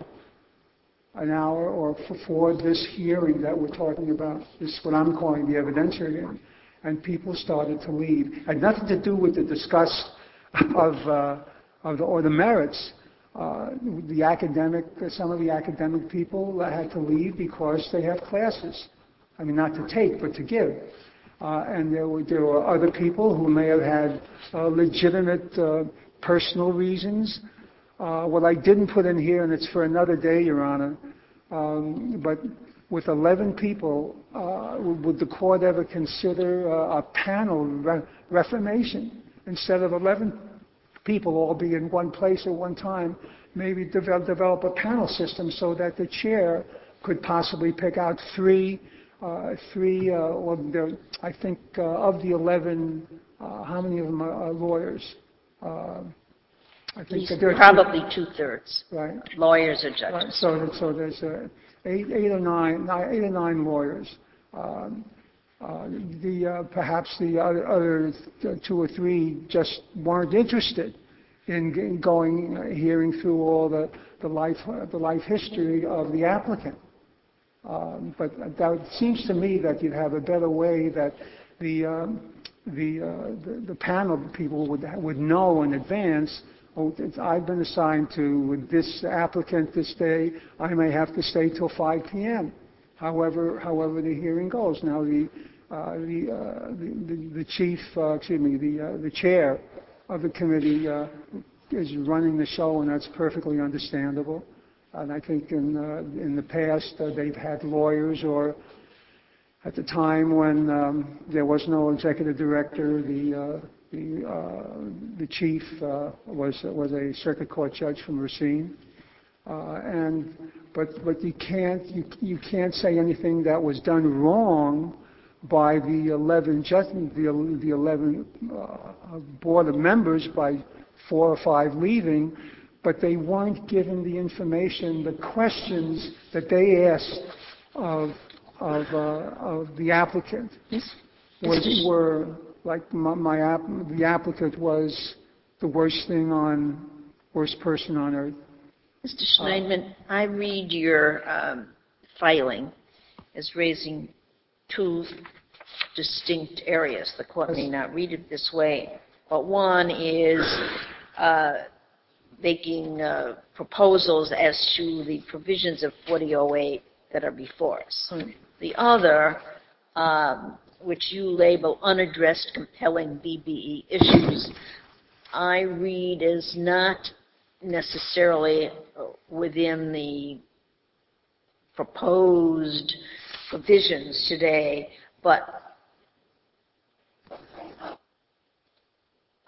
Speaker 7: or for this hearing that we're talking about. This is what I'm calling the evidentiary hearing. And people started to leave. It had nothing to do with the discuss of the merits. Some of the academic people had to leave because they have classes. I mean, not to take, but to give. And there were other people who may have had legitimate personal reasons. What I didn't put in here, and it's for another day, Your Honor, but with 11 people, would the court ever consider a panel reformation instead of 11 people all be in one place at one time? Maybe develop a panel system so that the chair could possibly pick out three. I think of the 11, how many of them are lawyers? I think that
Speaker 1: Probably 2/3.
Speaker 7: Right.
Speaker 1: Lawyers or judges.
Speaker 7: Right. So there's 8 or 9 lawyers. Perhaps the other 2 or 3 just weren't interested in hearing through all the life history of the applicant. But that seems to me that you'd have a better way that the panel people would know in advance. Oh, I've been assigned to this applicant this day. I may have to stay till 5 p.m. However the hearing goes. Now the chair of the committee is running the show, and that's perfectly understandable. And I think in the past they've had lawyers, or at the time when there was no executive director, the chief was a circuit court judge from Racine. But you can't say anything that was done wrong by the 11 board of members by 4 or 5 leaving, but they weren't given the information, the questions that they asked of the applicant. Were like the applicant was the worst person on earth.
Speaker 1: Mr. Schneidman, I read your filing as raising 2 distinct areas. The court may not read it this way, but one is making proposals as to the provisions of 4008 that are before us. The other, which you label unaddressed compelling BBE issues, I read as not necessarily within the proposed provisions today, but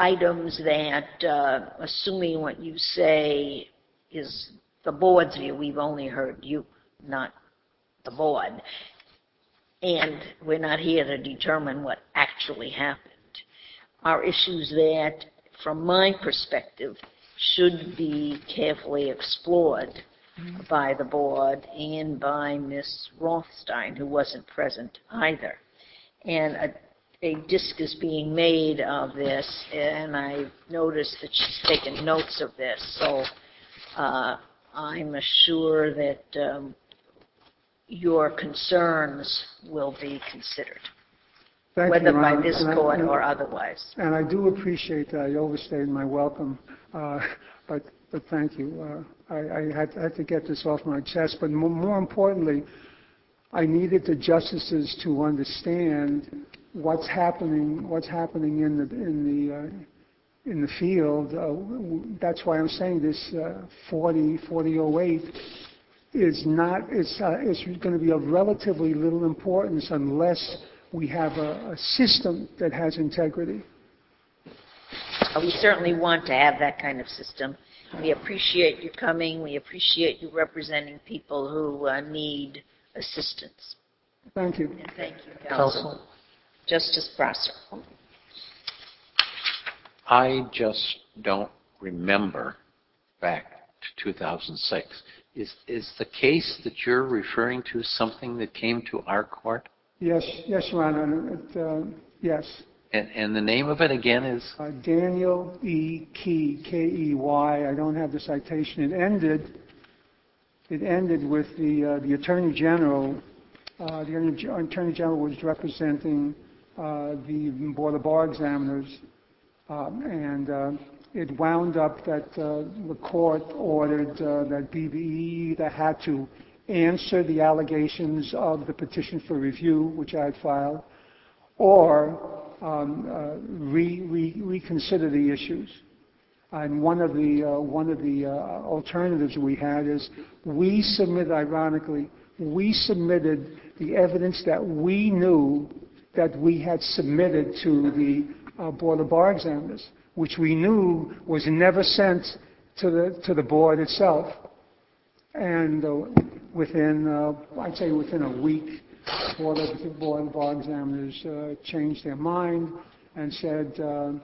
Speaker 1: items that, assuming what you say is the board's view, we've only heard you, not the board, and we're not here to determine what actually happened, are issues that, from my perspective, should be carefully explored by the board and by Ms. Rothstein, who wasn't present either. And a disc is being made of this, and I noticed that she's taken notes of this. So I'm assured that your concerns will be considered, whether by this court or otherwise.
Speaker 7: And I do appreciate that. I overstayed my welcome, but thank you. I had to get this off my chest. But more importantly, I needed the justices to understand what's happening in the field. That's why I'm saying this 4008 is not. It's going to be of relatively little importance unless we have a system that has integrity.
Speaker 1: We certainly want to have that kind of system. We appreciate you coming. We appreciate you representing people who need assistance.
Speaker 7: Thank you.
Speaker 1: And thank you, Counsel. Justice Prosser.
Speaker 6: I just don't remember back to 2006. Is the case that you're referring to something that came to our court?
Speaker 7: Yes, Your Honor. Yes.
Speaker 6: And the name of it again is?
Speaker 7: Daniel E. Key, K-E-Y. I don't have the citation. It ended with the Attorney General. The Attorney General was representing the Board of Bar Examiners, and it wound up that the court ordered that BBE either had to answer the allegations of the petition for review, which I had filed, or reconsider the issues. And one of the alternatives we had is ironically, we submitted the evidence that we knew that we had submitted to the Board of Bar Examiners, which we knew was never sent to the board itself. And I'd say within a week, the Board of Bar Examiners changed their mind and said,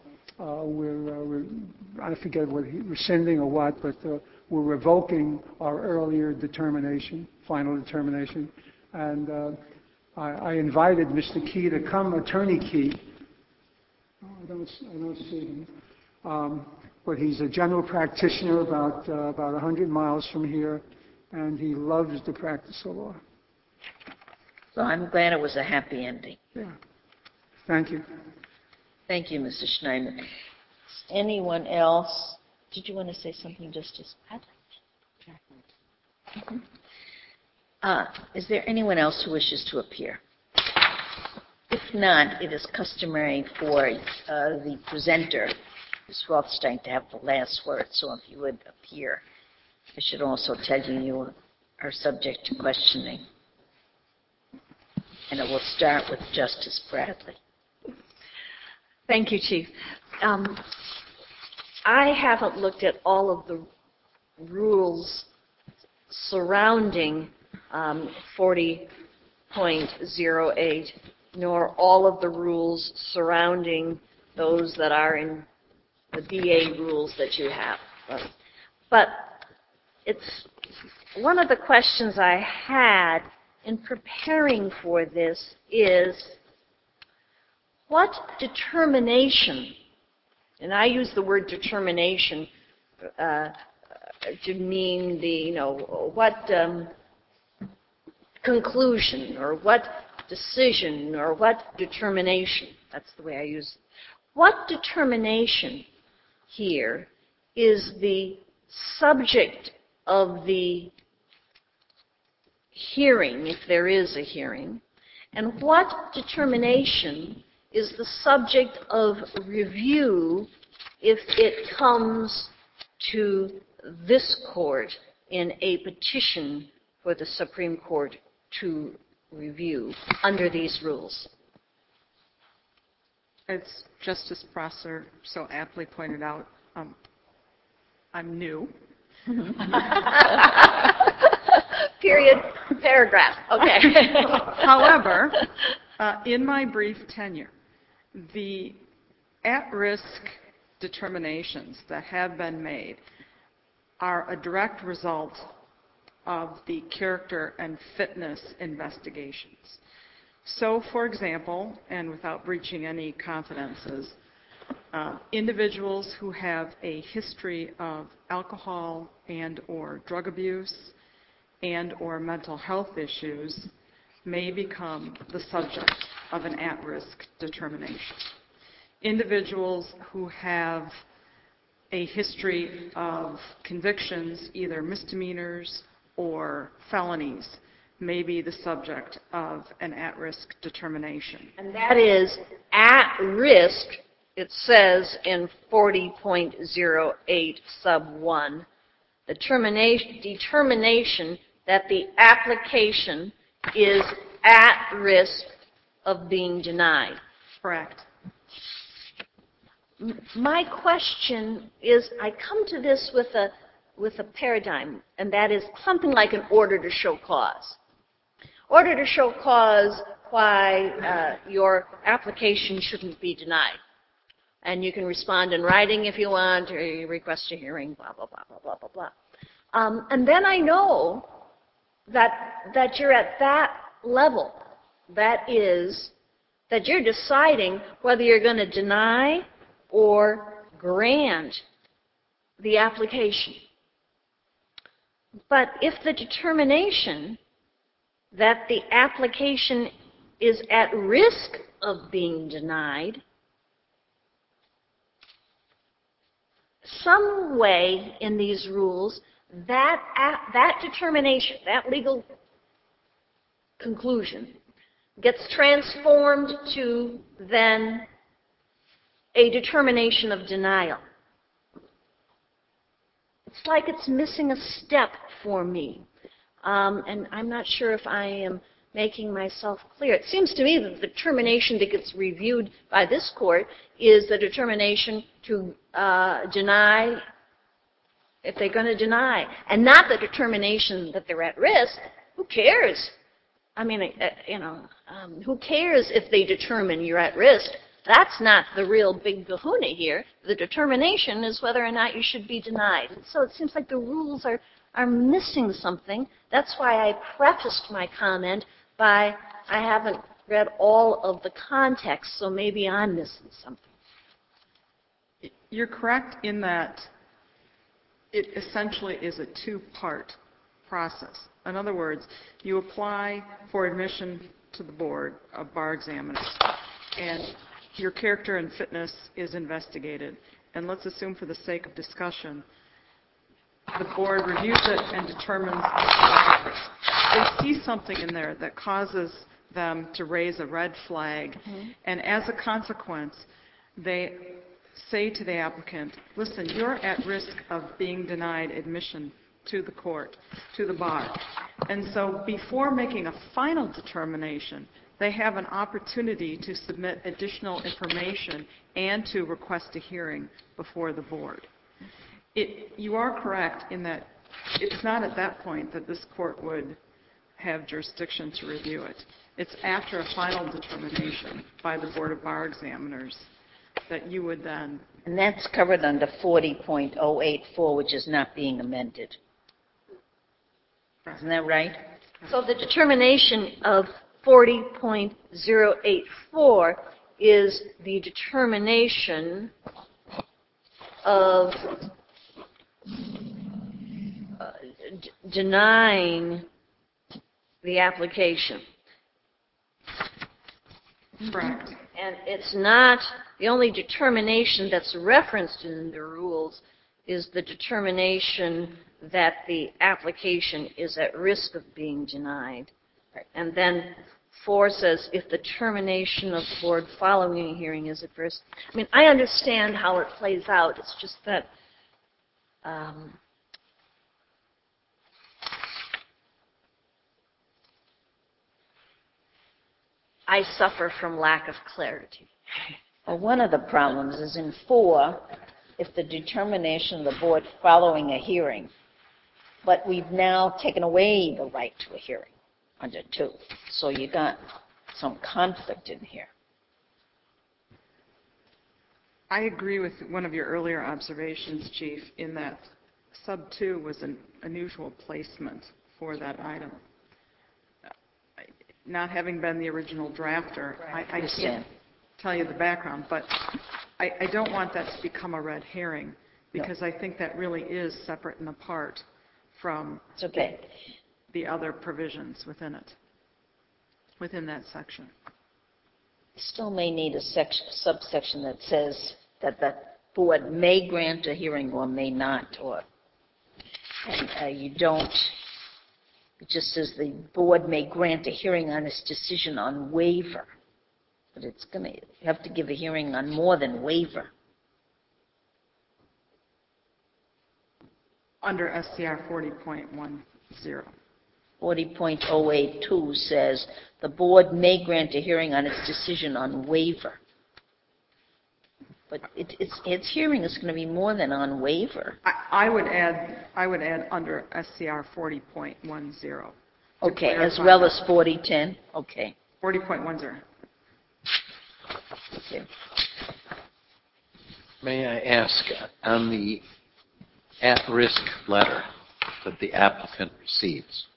Speaker 7: I forget what, rescinding or what, but we're revoking our earlier determination, final determination. And I invited Mr. Key to come, Attorney Key. I don't see him. But he's a general practitioner about 100 miles from here, and he loves to practice the law.
Speaker 1: So I'm glad it was a happy ending.
Speaker 7: Yeah. Thank you.
Speaker 1: Thank you, Mr. Schneider. Anyone else? Did you want to say something, Justice? Is there anyone else who wishes to appear? If not, it is customary for the presenter, Ms. Rothstein, to have the last word. So if you would appear, I should also tell you you are subject to questioning. And it will start with Justice Bradley.
Speaker 3: Thank you, Chief. I haven't looked at all of the rules surrounding 40.08, nor all of the rules surrounding those that are in the DA rules that you have. But it's one of the questions I had in preparing for this is, what determination, and I use the word determination to mean what conclusion or what decision or what determination, that's the way I use it. What determination here is the subject of the hearing, if there is a hearing, and what determination is the subject of review if it comes to this court in a petition for the Supreme Court to review under these rules?
Speaker 2: As Justice Prosser so aptly pointed out, I'm new.
Speaker 3: Period, paragraph. Okay.
Speaker 2: However, in my brief tenure, the at-risk determinations that have been made are a direct result of the character and fitness investigations. So, for example, and without breaching any confidences, individuals who have a history of alcohol and or drug abuse and or mental health issues may become the subject of an at-risk determination. Individuals who have a history of convictions, either misdemeanors or felonies, may be the subject of an at-risk determination.
Speaker 3: And that is at risk, it says in 40.08 sub 1, the determination that the application is at risk of being denied.
Speaker 2: Correct.
Speaker 3: My question is, I come to this with a paradigm, and that is something like an order to show cause. Order to show cause why your application shouldn't be denied. And you can respond in writing if you want, or you request a hearing, blah, blah, blah, blah, blah, blah, blah. And then I know that you're at that level. That is, that you're deciding whether you're going to deny or grant the application. But if the determination that the application is at risk of being denied, some way in these rules, that determination, that legal conclusion, gets transformed to then a determination of denial. It's like it's missing a step for me. And I'm not sure if I am making myself clear. It seems to me that the determination that gets reviewed by this court is the determination to deny if they're going to deny, and not the determination that they're at risk. Who cares? I mean, who cares if they determine you're at risk? That's not the real big kahuna here. The determination is whether or not you should be denied. And so it seems like the rules are missing something. That's why I prefaced my comment by I haven't read all of the context, so maybe I'm missing something.
Speaker 2: You're correct in that it essentially is a two-part process. In other words, you apply for admission to the board of bar examiners, and your character and fitness is investigated. And let's assume for the sake of discussion, the board reviews it and determines they see something in there that causes them to raise a red flag. Mm-hmm. And as a consequence, they say to the applicant, listen, you're at risk of being denied admission to the court, to the bar. And so before making a final determination, they have an opportunity to submit additional information and to request a hearing before the board. You are correct in that it's not at that point that this court would have jurisdiction to review it. It's after a final determination by the Board of Bar Examiners that you would then...
Speaker 1: And that's covered under 40.084, which is not being amended. Isn't that right?
Speaker 3: So the determination of 40.084 is the determination of denying the application.
Speaker 2: Correct.
Speaker 3: And it's not, the only determination that's referenced in the rules is the determination that the application is at risk of being denied. And then 4 says if the termination of the board following a hearing is at risk. I mean, I understand how it plays out. It's just that I suffer from lack of clarity.
Speaker 1: Well, one of the problems is in 4, if the determination of the board following a hearing, but we've now taken away the right to a hearing under 2. So you got some conflict in here.
Speaker 2: I agree with one of your earlier observations, Chief, in that sub 2 was an unusual placement for that item. Not having been the original drafter, I can't tell you the background, but I don't want that to become a red herring, because I think that really is separate and apart from the other provisions within it, within that section.
Speaker 1: Still may need a subsection that says that the board may grant a hearing or may not, and you don't. It just says the board may grant a hearing on its decision on waiver, but it's going to have to give a hearing on more than waiver.
Speaker 2: Under SCR 40.10.
Speaker 1: 40.082 says the board may grant a hearing on its decision on waiver. But its hearing is going to be more than on waiver.
Speaker 2: I would add under SCR 40.10.
Speaker 1: Okay, as well as 40.10. Okay.
Speaker 2: 40.10.
Speaker 1: Okay.
Speaker 6: May I ask, on the at-risk letter that the applicant receives,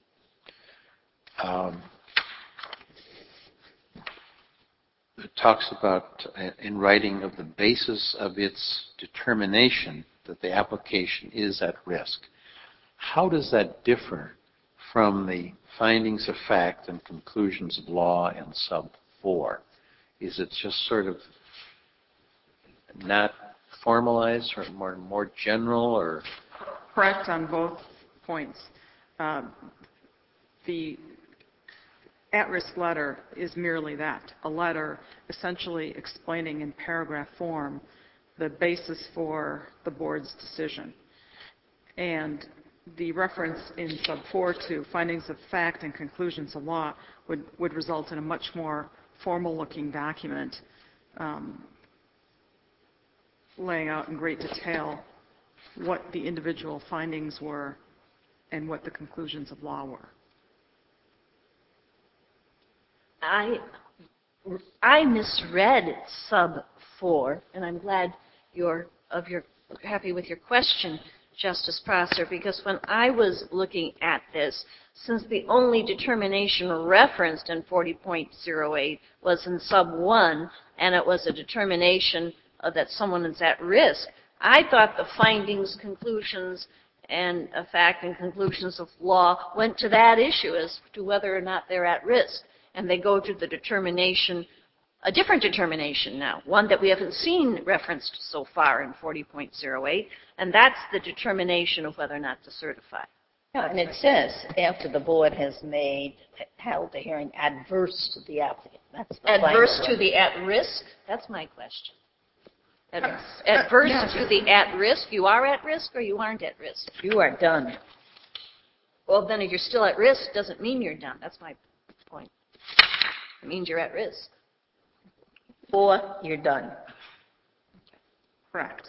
Speaker 6: it talks about, in writing, of the basis of its determination that the application is at risk. How does that differ from the findings of fact and conclusions of law in sub 4? Is it just sort of not formalized or more general, or?
Speaker 2: Correct on both points. The at-risk letter is merely that, a letter essentially explaining in paragraph form the basis for the board's decision. And the reference in sub 4 to findings of fact and conclusions of law would result in a much more formal-looking document laying out in great detail what the individual findings were and what the conclusions of law were.
Speaker 3: I misread sub 4, and I'm glad you're happy with your question, Justice Prosser, because when I was looking at this, since the only determination referenced in 40.08 was in sub 1, and it was a determination that someone is at risk, I thought the findings, conclusions, and fact and conclusions of law went to that issue as to whether or not they're at risk. And they go to the determination, a different determination now, one that we haven't seen referenced so far in 40.08, and that's the determination of whether or not to certify.
Speaker 1: Yeah, and it says after the board has held a hearing adverse to the applicant. That's the
Speaker 3: adverse to the at-risk? That's my question. Adverse to the at-risk? You are at risk or you aren't at risk?
Speaker 1: You are done.
Speaker 3: Well, then if you're still at risk, doesn't mean you're done. That's my point. It means you're at risk.
Speaker 1: Or you're done.
Speaker 2: Correct.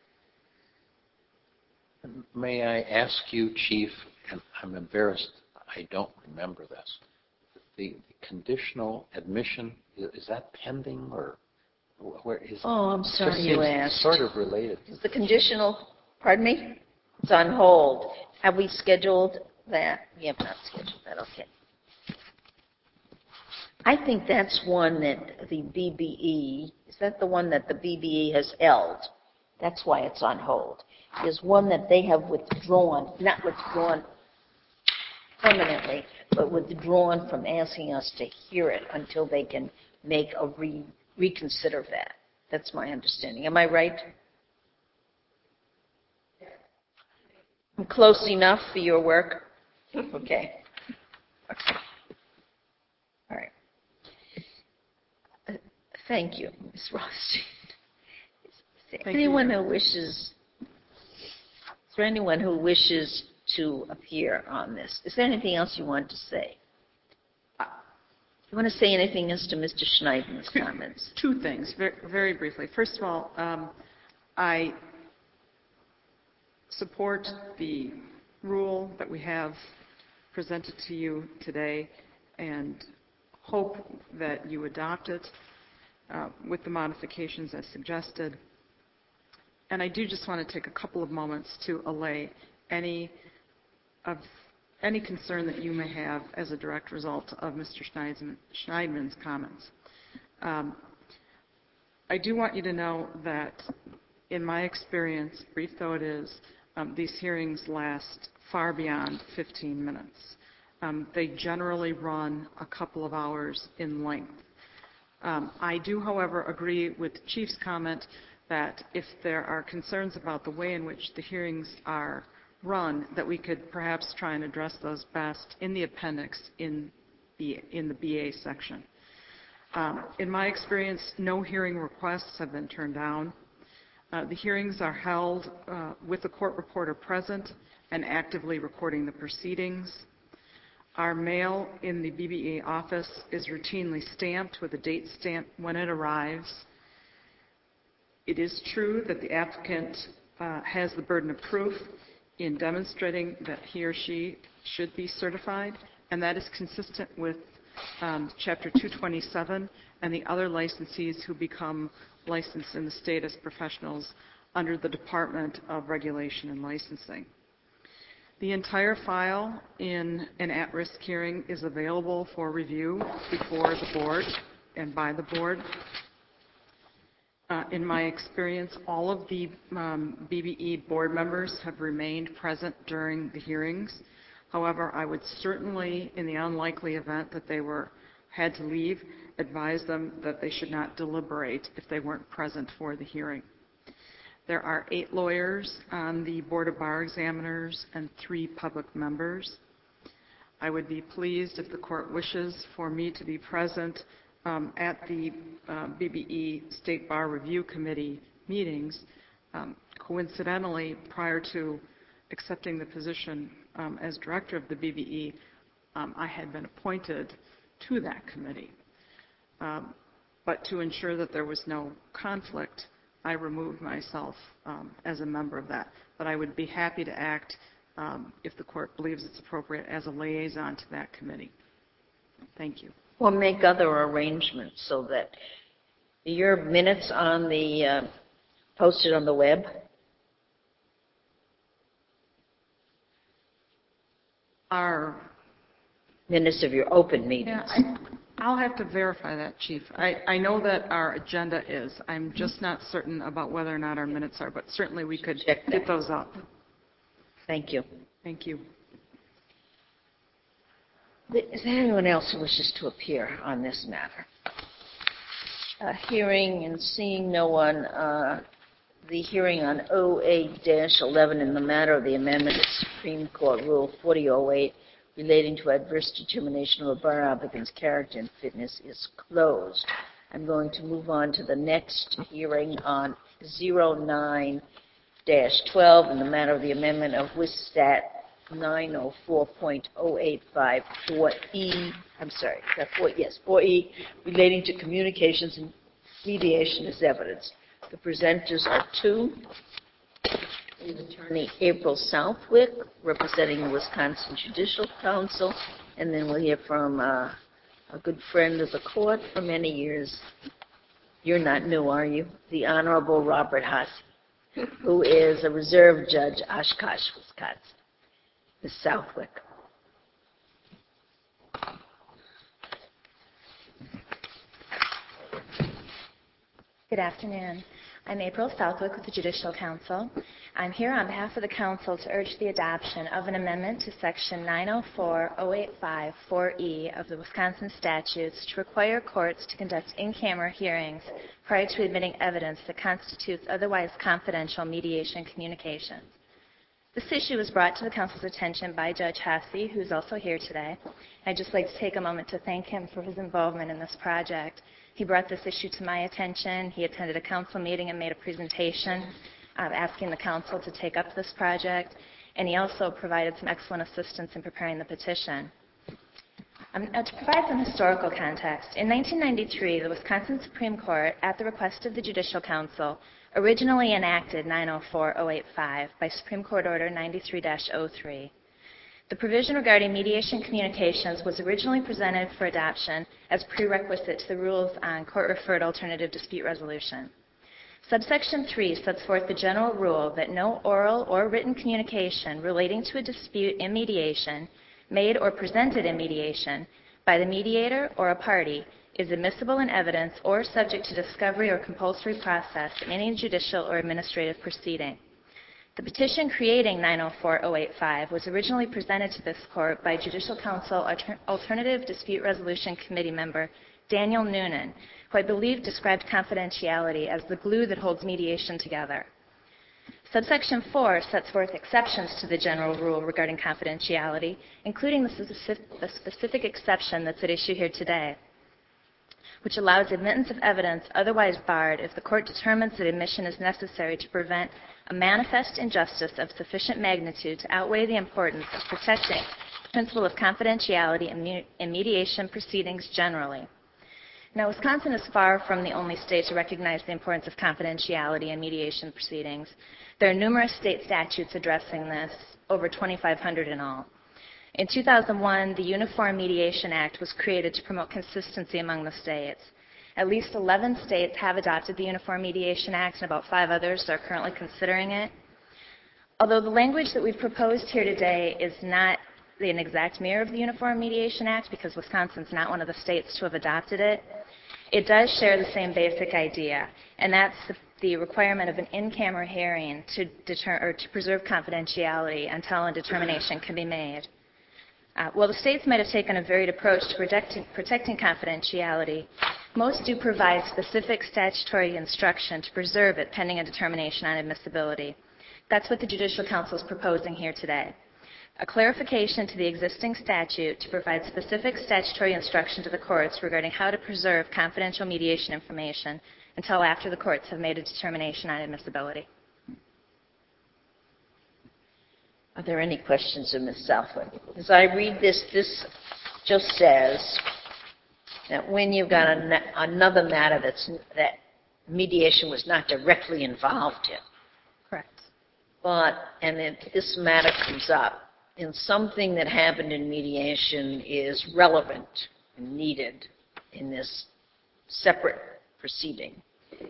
Speaker 6: May I ask you, Chief, and I'm embarrassed, I don't remember this, the conditional admission, is that pending, or where is it?
Speaker 1: Oh, I'm sorry you asked.
Speaker 6: Sort of related.
Speaker 1: Is the conditional, pardon me? It's on hold. Have we scheduled that? We have not scheduled that, okay. I think that's one that the BBE, is that the one that the BBE has held? That's why it's on hold. Is one that they have withdrawn, not withdrawn permanently, but withdrawn from asking us to hear it until they can make a reconsider that. That's my understanding. Am I right? I'm close enough for your work? Okay. All right. Thank you, Ms. Rothstein. Is there anyone who wishes to appear on this? Is there anything else you want to say? You want to say anything as to Mr. Schneidman's comments?
Speaker 2: Two things, very, very briefly. First of all, I support the rule that we have presented to you today and hope that you adopt it with the modifications as suggested. And I do just want to take a couple of moments to allay any concern that you may have as a direct result of Mr. Schneidman's comments. I do want you to know that in my experience, brief though it is, these hearings last far beyond 15 minutes. They generally run a couple of hours in length. I do, however, agree with the Chief's comment that if there are concerns about the way in which the hearings are run, that we could perhaps try and address those best in the appendix in the BA section. In my experience, no hearing requests have been turned down. The hearings are held with the court reporter present and actively recording the proceedings. Our mail in the BBA office is routinely stamped with a date stamp when it arrives. It is true that the applicant has the burden of proof in demonstrating that he or she should be certified, and that is consistent with Chapter 227 and the other licensees who become licensed in the state as professionals under the Department of Regulation and Licensing. The entire file in an at-risk hearing is available for review before the board and by the board. In my experience, all of the BBE board members have remained present during the hearings. However, I would certainly, in the unlikely event that they had to leave, advise them that they should not deliberate if they weren't present for the hearing. There are 8 lawyers on the Board of Bar Examiners and 3 public members. I would be pleased if the court wishes for me to be present at the BBE State Bar Review Committee meetings. Coincidentally, prior to accepting the position as director of the BBE, I had been appointed to that committee. But to ensure that there was no conflict, I removed myself as a member of that. But I would be happy to act, if the court believes it's appropriate, as a liaison to that committee. Thank you.
Speaker 1: Or make other arrangements so that your minutes on the posted on the web.
Speaker 2: Our
Speaker 1: minutes of your open meetings.
Speaker 2: Yeah, I'll have to verify that, Chief. I know that our agenda is. I'm just not certain about whether or not our minutes are, but certainly we could get those up.
Speaker 1: Thank you.
Speaker 2: Thank you.
Speaker 1: Is there anyone else who wishes to appear on this matter? Hearing and seeing no one, the hearing on 08-11 in the matter of the amendment of Supreme Court Rule 4008 relating to adverse determination of a bar applicant's character and fitness is closed. I'm going to move on to the next hearing on 09-12 in the matter of the amendment of WSStat 904.085 4E relating to communications and mediation as evidence. The presenters are 2. Attorney April Southwick, representing the Wisconsin Judicial Council, and then we'll hear from a good friend of the court for many years. You're not new, are you? The Honorable Robert Haase, who is a reserve judge, Oshkosh, Wisconsin. Ms. Southwick.
Speaker 9: Good afternoon. I'm April Southwick with the Judicial Council. I'm here on behalf of the Council to urge the adoption of an amendment to Section 904.085 4E of the Wisconsin statutes to require courts to conduct in-camera hearings prior to admitting evidence that constitutes otherwise confidential mediation communications. This issue was brought to the Council's attention by Judge Haase, who is also here today. I'd just like to take a moment to thank him for his involvement in this project. He brought this issue to my attention. He attended a council meeting and made a presentation asking the council to take up this project, and he also provided some excellent assistance in preparing the petition. Now, to provide some historical context, in 1993, the Wisconsin Supreme Court, at the request of the Judicial Council, originally enacted 904-085 by Supreme Court Order 93-03. The provision regarding mediation communications was originally presented for adoption as prerequisite to the rules on court-referred alternative dispute resolution. Subsection 3 sets forth the general rule that no oral or written communication relating to a dispute in mediation, made or presented in mediation by the mediator or a party, is admissible in evidence or subject to discovery or compulsory process in any judicial or administrative proceeding. The petition creating 904-085 was originally presented to this court by Judicial Council Alternative Dispute Resolution Committee member Daniel Noonan, who I believe described confidentiality as the glue that holds mediation together. Subsection 4 sets forth exceptions to the general rule regarding confidentiality, including the specific exception that's at issue here today, which allows admittance of evidence otherwise barred if the court determines that admission is necessary to prevent a manifest injustice of sufficient magnitude to outweigh the importance of protecting the principle of confidentiality in mediation proceedings generally. Now, Wisconsin is far from the only state to recognize the importance of confidentiality in mediation proceedings. There are numerous state statutes addressing this, over 2,500 in all. In 2001, the Uniform Mediation Act was created to promote consistency among the states. At least 11 states have adopted the Uniform Mediation Act, and about 5 others are currently considering it. Although the language that we've proposed here today is not an exact mirror of the Uniform Mediation Act, because Wisconsin's not one of the states to have adopted it, it does share the same basic idea, and that's the requirement of an in-camera hearing to preserve confidentiality until a determination can be made. While the states might have taken a varied approach to protecting confidentiality, most do provide specific statutory instruction to preserve it pending a determination on admissibility. That's what the Judicial Council is proposing here today. A clarification to the existing statute to provide specific statutory instruction to the courts regarding how to preserve confidential mediation information until after the courts have made a determination on admissibility.
Speaker 1: Are there any questions of Ms. Southwick? As I read this, this just says that when you've got another matter that mediation was not directly involved in.
Speaker 9: Correct.
Speaker 1: And if this matter comes up, and something that happened in mediation is relevant and needed in this separate proceeding,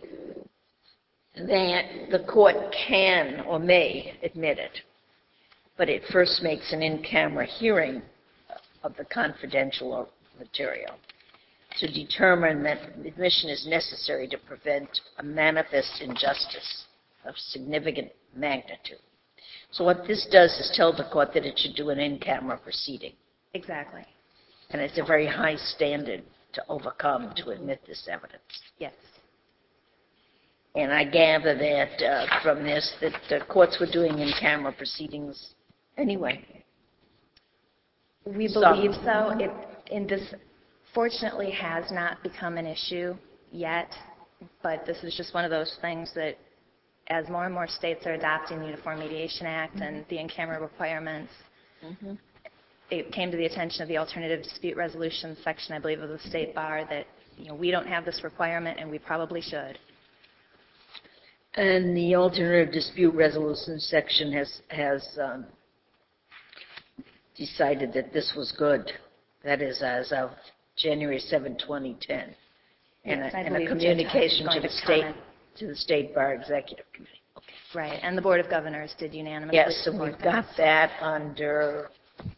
Speaker 1: then the court can or may admit it. But it first makes an in-camera hearing of the confidential material to determine that admission is necessary to prevent a manifest injustice of significant magnitude. So what this does is tell the court that it should do an in-camera proceeding.
Speaker 9: Exactly.
Speaker 1: And it's a very high standard to overcome to admit this evidence.
Speaker 9: Yes.
Speaker 1: And I gather that from this that the courts were doing in-camera proceedings anyway.
Speaker 9: We believe so. This fortunately has not become an issue yet, but this is just one of those things that as more and more states are adopting the Uniform Mediation Act and the in-camera requirements, it came to the attention of the Alternative Dispute Resolution section, I believe, of the State Bar that we don't have this requirement and we probably should.
Speaker 1: And the Alternative Dispute Resolution section has decided that this was good. That is as of January 7, 2010.
Speaker 9: Yes,
Speaker 1: and a communication to the State Bar Executive Committee.
Speaker 9: Okay. Right, and the Board of Governors did unanimously.
Speaker 1: Yes, and we've got that under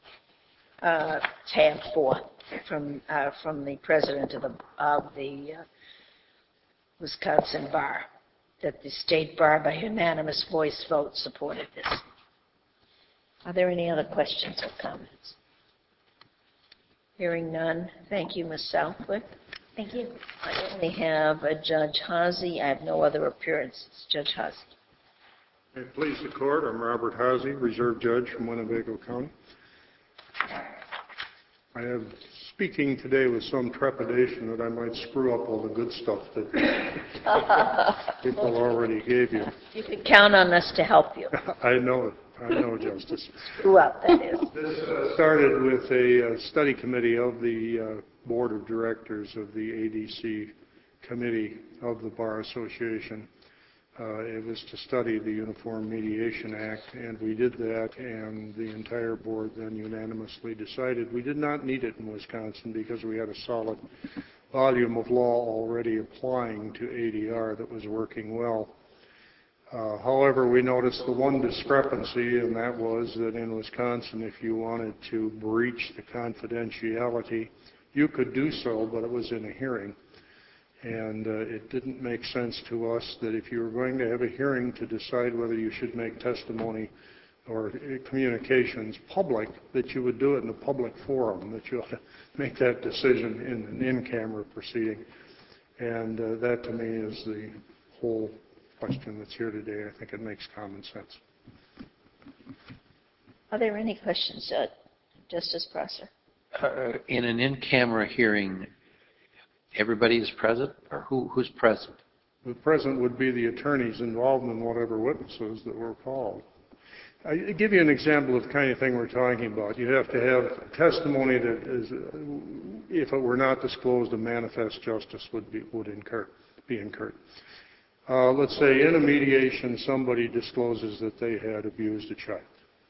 Speaker 1: tab 4 from the president of the Wisconsin Bar, that the State Bar by unanimous voice vote supported this. Are there any other questions or comments? Hearing none. Thank you, Ms. Southwick.
Speaker 9: Thank you.
Speaker 1: I only have Judge Hazy. I have no other appearances. Judge Hazy.
Speaker 10: May it please the court, I'm Robert Hazy, Reserve Judge from Winnebago County. I am speaking today with some trepidation that I might screw up all the good stuff that people already gave you.
Speaker 1: You can count on us to help you.
Speaker 10: I know I know, Justice.
Speaker 1: Screw up, that is.
Speaker 10: This started with a study committee of the Board of Directors of the ADC Committee of the Bar Association. It was to study the Uniform Mediation Act, and we did that, and the entire board then unanimously decided we did not need it in Wisconsin because we had a solid volume of law already applying to ADR that was working well. However, we noticed the one discrepancy, and that was that in Wisconsin, if you wanted to breach the confidentiality, you could do so, but it was in a hearing. And it didn't make sense to us that if you were going to have a hearing to decide whether you should make testimony or communications public, that you would do it in a public forum, that you ought to make that decision in an in-camera proceeding. And that, to me, is the whole question that's here today. I think it makes common sense.
Speaker 5: Are there any questions, Justice Prosser?
Speaker 6: In an in-camera hearing, everybody is present, or who's present?
Speaker 10: The present would be the attorneys involved in whatever witnesses that were called. I give you an example of the kind of thing we're talking about. You have to have testimony that is, if it were not disclosed, a manifest justice would be incurred. Let's say in a mediation somebody discloses that they had abused a child.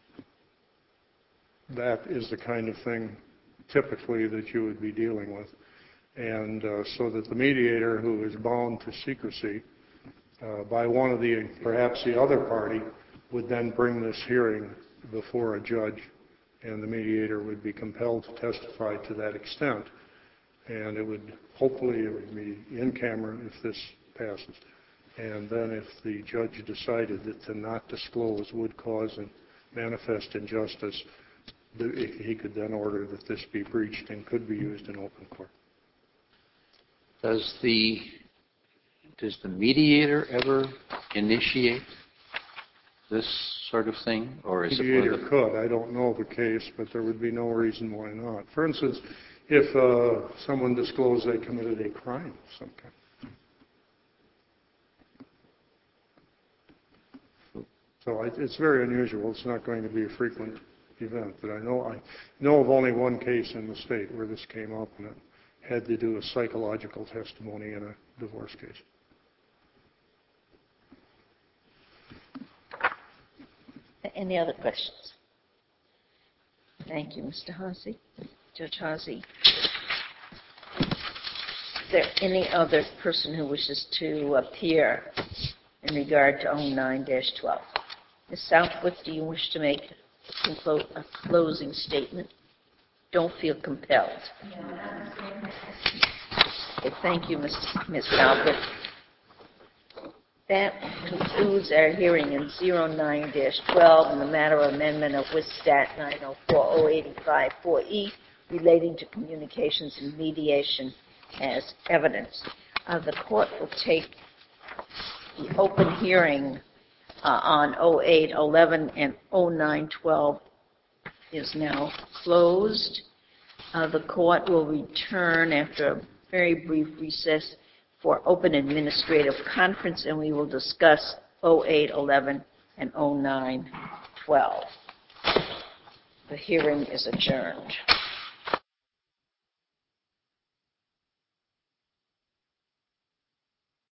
Speaker 10: That is the kind of thing typically that you would be dealing with. And so that the mediator, who is bound to secrecy by one of the, perhaps the other party, would then bring this hearing before a judge, and the mediator would be compelled to testify to that extent. And it would, hopefully, it would be in camera if this passes. And then if the judge decided that to not disclose would cause a manifest injustice, he could then order that this be breached and could be used in open court.
Speaker 6: Does the mediator ever initiate this sort of thing, or is
Speaker 10: the mediator could? I don't know of a case, but there would be no reason why not. For instance, if someone disclosed they committed a crime of some kind. So it's very unusual. It's not going to be a frequent event. But I know of only one case in the state where this came up, and it had to do with psychological testimony in a divorce case.
Speaker 5: Any other questions? Thank you, Mr. Hawsey. Judge Hawsey. Is there any other person who wishes to appear in regard to 09-12? Ms. Southwick, do you wish to make a closing statement? Don't feel compelled. Okay, thank you, Ms. Southwick. That concludes our hearing in 09-12 in the matter of amendment of WSStat 904-085-4E relating to communications and mediation as evidence. The court will take the open hearing on 08-11 and 09-12 is now closed. The court will return after a very brief recess for open administrative conference, and we will discuss 08-11 and 09-12. The hearing is adjourned.